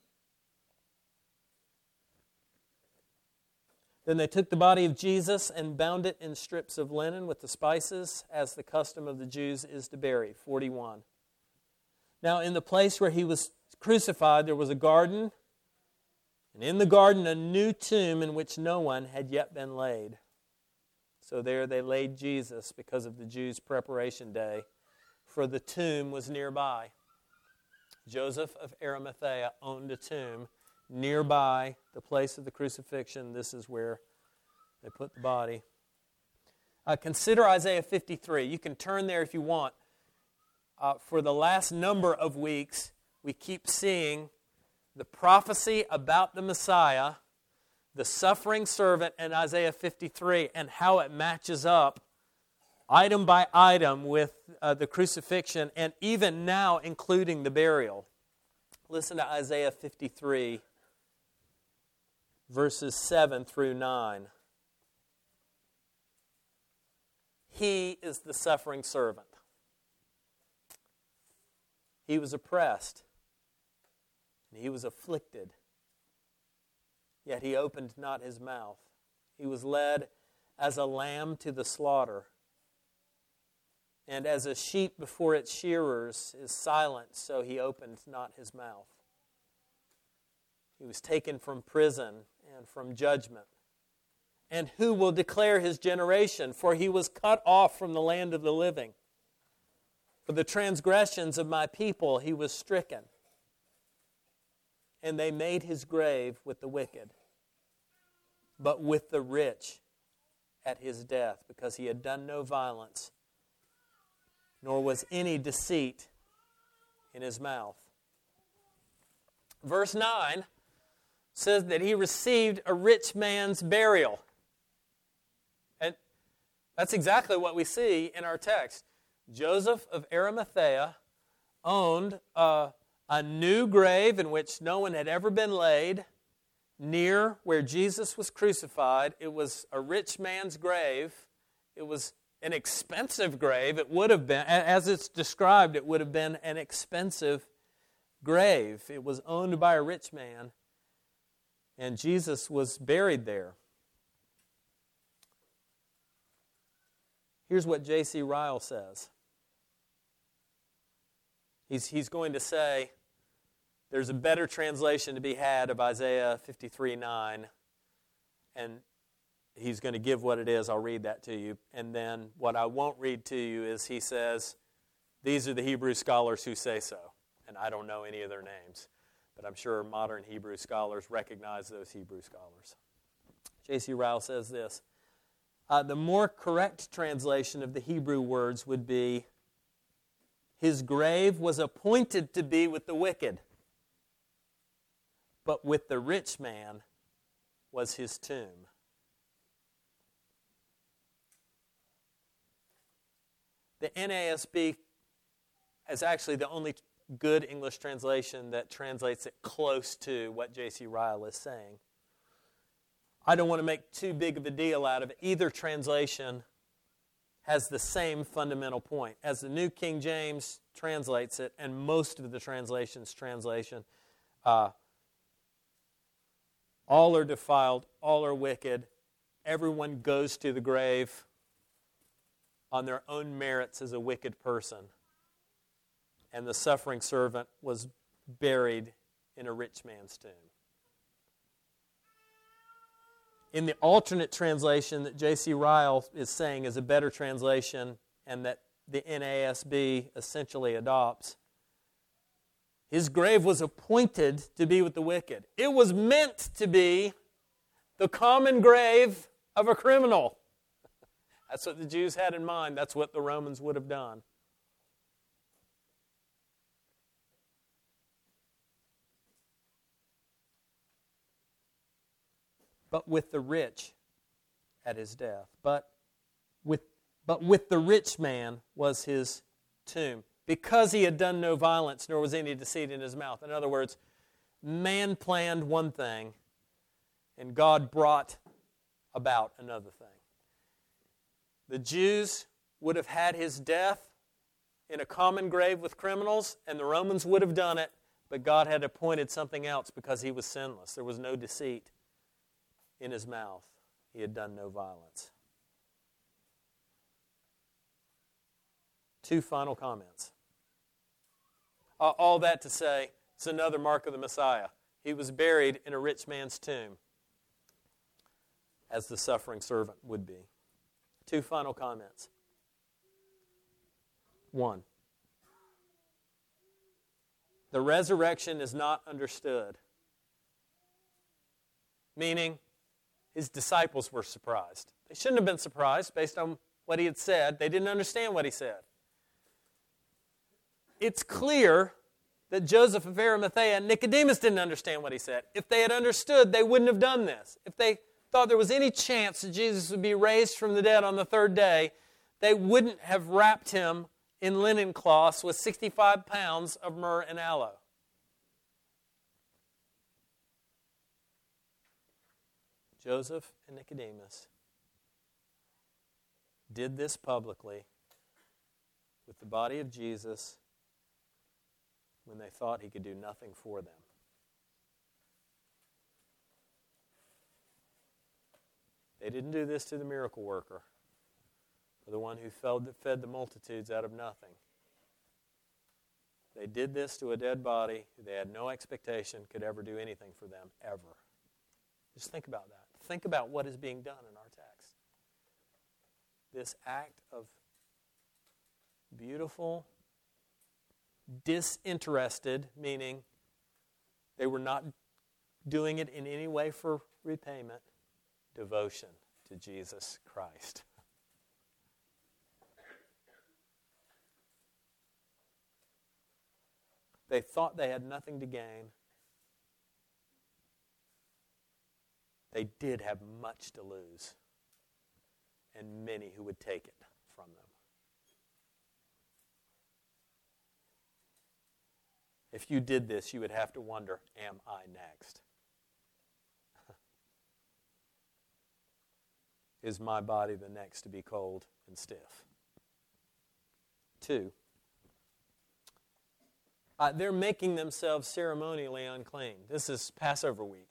Then they took the body of Jesus and bound it in strips of linen with the spices, as the custom of the Jews is to bury. 41. Now in the place where he was crucified there was a garden, and in the garden a new tomb in which no one had yet been laid. So there they laid Jesus because of the Jews' preparation day, for the tomb was nearby. Joseph of Arimathea owned a tomb nearby the place of the crucifixion. This is where they put the body. Consider Isaiah 53. You can turn there if you want. For the last number of weeks, we keep seeing the prophecy about the Messiah, the suffering servant in Isaiah 53, and how it matches up item by item with the crucifixion, and even now including the burial. Listen to Isaiah 53, verses 7 through 9. He is the suffering servant. He was oppressed, and he was afflicted, yet he opened not his mouth. He was led as a lamb to the slaughter, and as a sheep before its shearers is silent, so he opened not his mouth. He was taken from prison and from judgment. And who will declare his generation? For he was cut off from the land of the living. For the transgressions of my people he was stricken. And they made his grave with the wicked, but with the rich at his death, because he had done no violence, nor was any deceit in his mouth. Verse 9 says that he received a rich man's burial. And that's exactly what we see in our text. Joseph of Arimathea owned a new grave in which no one had ever been laid, near where Jesus was crucified. It was a rich man's grave. It was an expensive grave. It would have been, as it's described, it would have been an expensive grave. It was owned by a rich man, and Jesus was buried there. Here's what J.C. Ryle says. He's going to say there's a better translation to be had of Isaiah 53:9, and he's going to give what it is. I'll read that to you. And then what I won't read to you is he says, these are the Hebrew scholars who say so. And I don't know any of their names, but I'm sure modern Hebrew scholars recognize those Hebrew scholars. J.C. Ryle says this. The more correct translation of the Hebrew words would be, his grave was appointed to be with the wicked, but with the rich man was his tomb. The NASB is actually the only good English translation that translates it close to what J.C. Ryle is saying. I don't want to make too big of a deal out of it. Either translation has the same fundamental point. As the New King James translates it, and most of the translations translation, all are defiled, all are wicked, everyone goes to the grave on their own merits as a wicked person. And the suffering servant was buried in a rich man's tomb. In the alternate translation that J.C. Ryle is saying is a better translation and that the NASB essentially adopts, his grave was appointed to be with the wicked. It was meant to be the common grave of a criminal. That's what the Jews had in mind. That's what the Romans would have done. But with the rich at his death. But with the rich man was his tomb, because he had done no violence, nor was any deceit in his mouth. In other words, man planned one thing, and God brought about another thing. The Jews would have had his death in a common grave with criminals, and the Romans would have done it, but God had appointed something else because he was sinless. There was no deceit in his mouth. He had done no violence. 2 final comments. All that to say, it's another mark of the Messiah. He was buried in a rich man's tomb, as the suffering servant would be. 2 final comments. 1, the resurrection is not understood. Meaning, his disciples were surprised. They shouldn't have been surprised based on what he had said. They didn't understand what he said. It's clear that Joseph of Arimathea and Nicodemus didn't understand what he said. If they had understood, they wouldn't have done this. If they thought there was any chance that Jesus would be raised from the dead on the 3rd day, they wouldn't have wrapped him in linen cloths with 65 pounds of myrrh and aloe. Joseph and Nicodemus did this publicly with the body of Jesus when they thought he could do nothing for them. They didn't do this to the miracle worker, or the one who fed the multitudes out of nothing. They did this to a dead body who they had no expectation could ever do anything for them, ever. Just think about that. Think about what is being done in our text. This act of beautiful, disinterested, meaning they were not doing it in any way for repayment, devotion to Jesus Christ. They thought they had nothing to gain. They did have much to lose, and many who would take it from them. If you did this, you would have to wonder, am I next? Is my body the next to be cold and stiff? 2, they're making themselves ceremonially unclean. This is Passover week.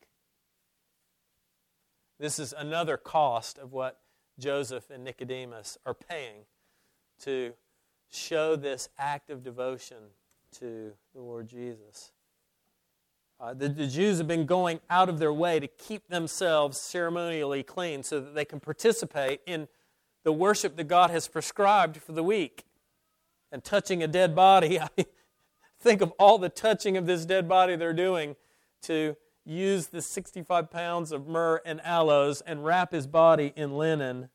This is another cost of what Joseph and Nicodemus are paying to show this act of devotion to the Lord Jesus. The Jews have been going out of their way to keep themselves ceremonially clean so that they can participate in the worship that God has prescribed for the week. And touching a dead body, think of all the touching of this dead body they're doing to use the 65 pounds of myrrh and aloes and wrap his body in linen.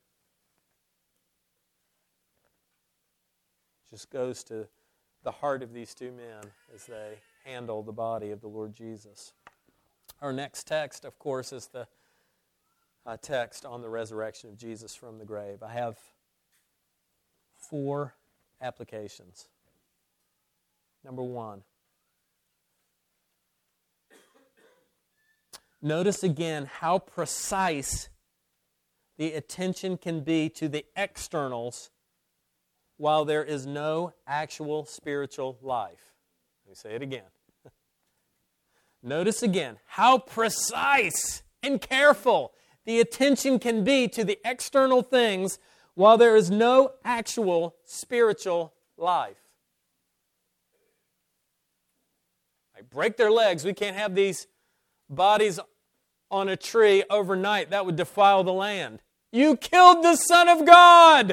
Just goes to the heart of these 2 men as they handle the body of the Lord Jesus. Our next text, of course, is the text on the resurrection of Jesus from the grave. I have 4 applications. Number 1, notice again how precise the attention can be to the externals while there is no actual spiritual life. Let me say it again. Notice again how precise and careful the attention can be to the external things while there is no actual spiritual life. I break their legs. We can't have these bodies on a tree overnight. That would defile the land. You killed the Son of God!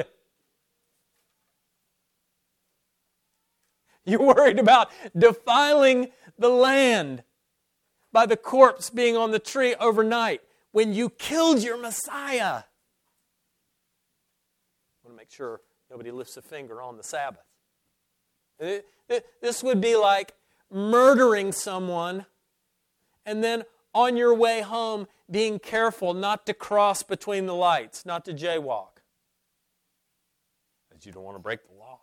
You're worried about defiling the land by the corpse being on the tree overnight when you killed your Messiah. I want to make sure nobody lifts a finger on the Sabbath. This would be like murdering someone and then on your way home being careful not to cross between the lights, not to jaywalk. Because you don't want to break the law.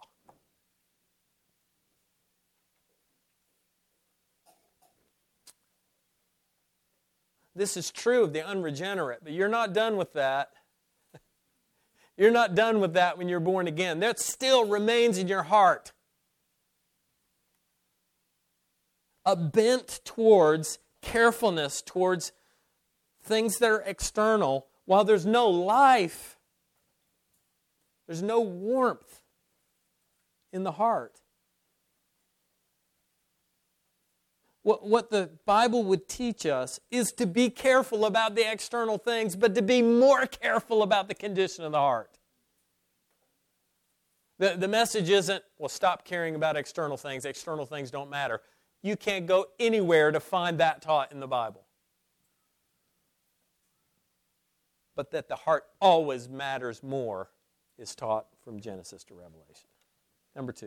This is true of the unregenerate, but you're not done with that. You're not done with that when you're born again. That still remains in your heart. a bent towards carefulness, towards things that are external, while there's no life, there's no warmth in the heart. What the Bible would teach us is to be careful about the external things, but to be more careful about the condition of the heart. The message isn't, well, stop caring about external things. External things don't matter. You can't go anywhere to find that taught in the Bible. But that the heart always matters more is taught from Genesis to Revelation. Number 2.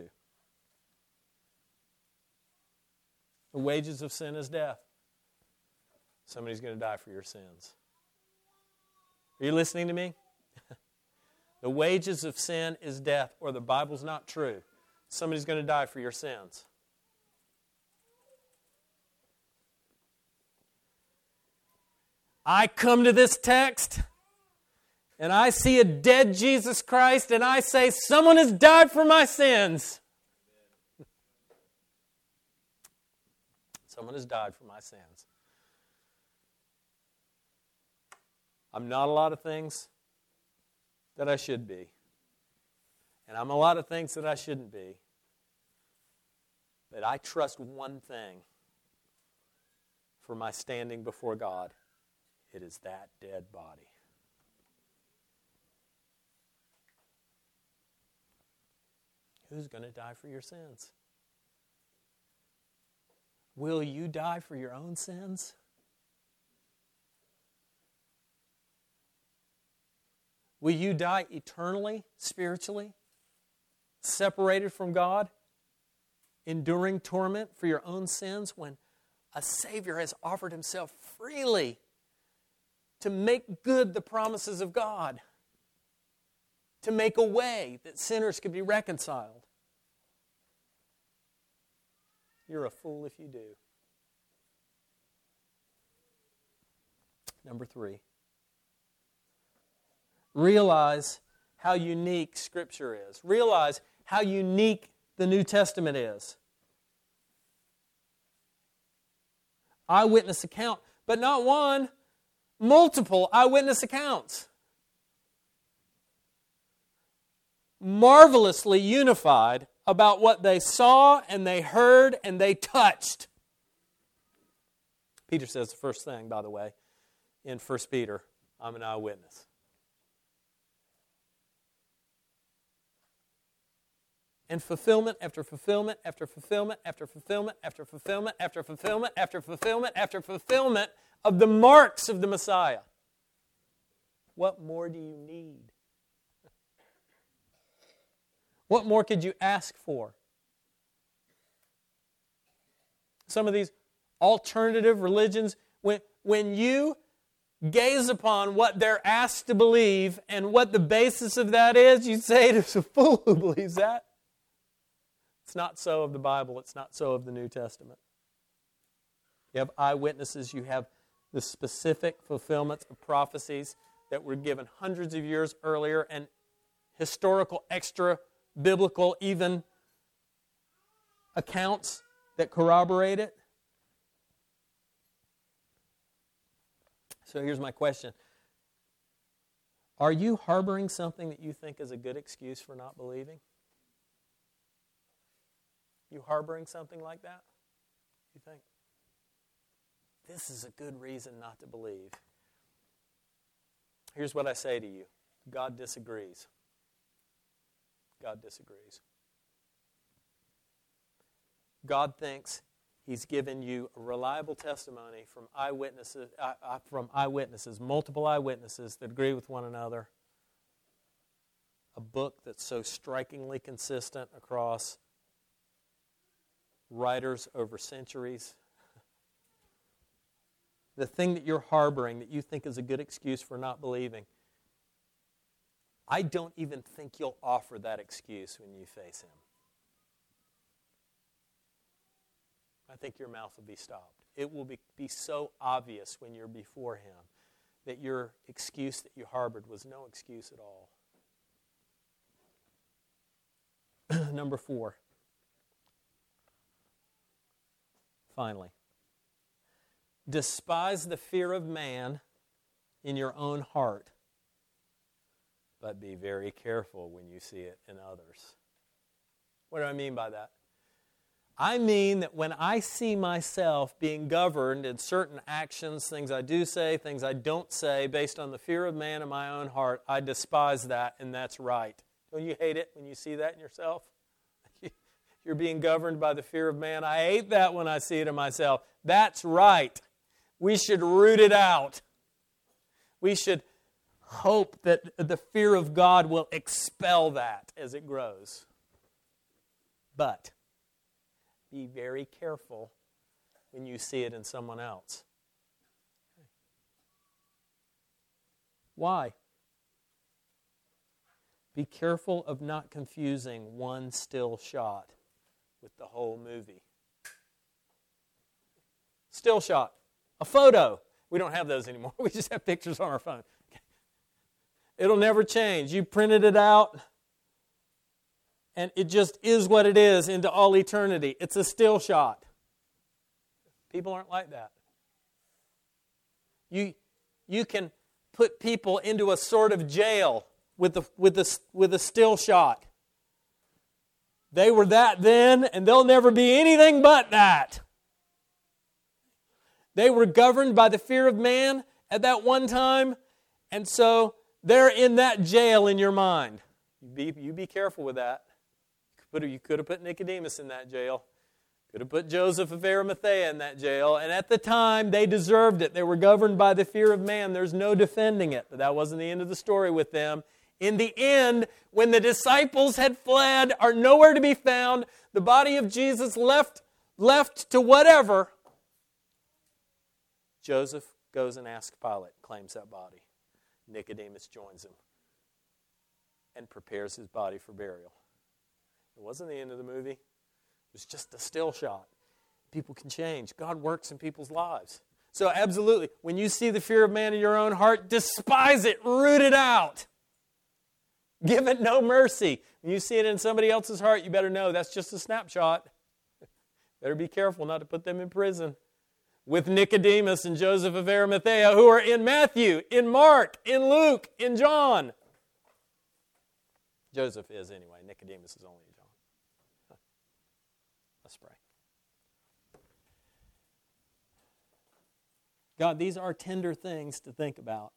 The wages of sin is death. Somebody's going to die for your sins. Are you listening to me? The wages of sin is death, or the Bible's not true. Somebody's going to die for your sins. I come to this text, and I see a dead Jesus Christ, and I say, someone has died for my sins. Someone has died for my sins. I'm not a lot of things that I should be. And I'm a lot of things that I shouldn't be. But I trust one thing for my standing before God. It is that dead body. Who's going to die for your sins? Will you die for your own sins? Will you die eternally, spiritually, separated from God, enduring torment for your own sins when a Savior has offered Himself freely to make good the promises of God, to make a way that sinners could be reconciled? You're a fool if you do. Number 3. Realize how unique Scripture is. Realize how unique the New Testament is. Eyewitness account, but not one, multiple eyewitness accounts. Marvelously unified about what they saw and they heard and they touched. Peter says the first thing, by the way, in 1 Peter, I'm an eyewitness. And fulfillment after fulfillment after fulfillment after fulfillment after fulfillment after fulfillment after fulfillment after fulfillment of the marks of the Messiah. What more do you need? What more could you ask for? Some of these alternative religions, when you gaze upon what they're asked to believe and what the basis of that is, you say, there's a fool who believes that. It's not so of the Bible. It's not so of the New Testament. You have eyewitnesses. You have the specific fulfillments of prophecies that were given hundreds of years earlier, and historical, extra-biblical, even accounts that corroborate it. So here's my question. Are you harboring something that you think is a good excuse for not believing? You harboring something like that? You think, this is a good reason not to believe. Here's what I say to you. God disagrees. God disagrees. God thinks He's given you a reliable testimony from eyewitnesses, multiple eyewitnesses that agree with one another. A book that's so strikingly consistent across writers over centuries. The thing that you're harboring that you think is a good excuse for not believing, I don't even think you'll offer that excuse when you face Him. I think your mouth will be stopped. It will be so obvious when you're before Him that your excuse that you harbored was no excuse at all. Number 4. Finally, despise the fear of man in your own heart, but be very careful when you see it in others. What do I mean by that? I mean that when I see myself being governed in certain actions, things I do say, things I don't say, based on the fear of man in my own heart, I despise that, and that's right. Don't you hate it when you see that in yourself? You're being governed by the fear of man. I hate that when I see it in myself. That's right. We should root it out. We should hope that the fear of God will expel that as it grows. But be very careful when you see it in someone else. Why? Be careful of not confusing one still shot with the whole movie. Still shot. A photo. We don't have those anymore. We just have pictures on our phone. It'll never change. You printed it out, and it just is what it is into all eternity. It's a still shot. People aren't like that. You can put people into a sort of jail with a still shot. They were that then, and they'll never be anything but that. They were governed by the fear of man at that one time, and so they're in that jail in your mind. You be careful with that. You could have put Nicodemus in that jail. Could have put Joseph of Arimathea in that jail. And at the time, they deserved it. They were governed by the fear of man. There's no defending it. But that wasn't the end of the story with them. In the end, when the disciples had fled, are nowhere to be found, the body of Jesus left to whatever, Joseph goes and asks Pilate, claims that body. Nicodemus joins him and prepares his body for burial. It wasn't the end of the movie. It was just a still shot. People can change. God works in people's lives. So absolutely, when you see the fear of man in your own heart, despise it, root it out. Give it no mercy. When you see it in somebody else's heart, you better know that's just a snapshot. Better be careful not to put them in prison. With Nicodemus and Joseph of Arimathea, who are in Matthew, in Mark, in Luke, in John. Joseph is anyway. Nicodemus is only in John. Let's pray. God, these are tender things to think about.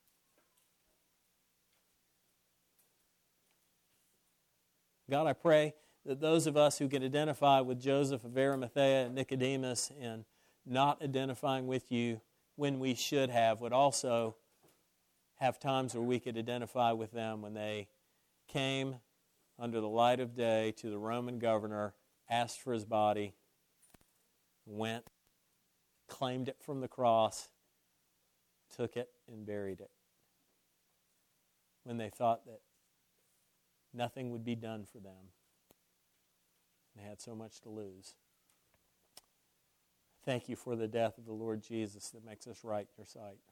God, I pray that those of us who can identify with Joseph of Arimathea and Nicodemus and not identifying with you when we should have, would also have times where we could identify with them when they came under the light of day to the Roman governor, asked for his body, went, claimed it from the cross, took it, and buried it. When they thought that nothing would be done for them. They had so much to lose. Thank you for the death of the Lord Jesus that makes us right in your sight.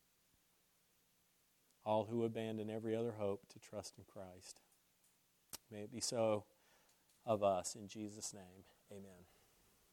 All who abandon every other hope to trust in Christ. May it be so of us. In Jesus' name, amen.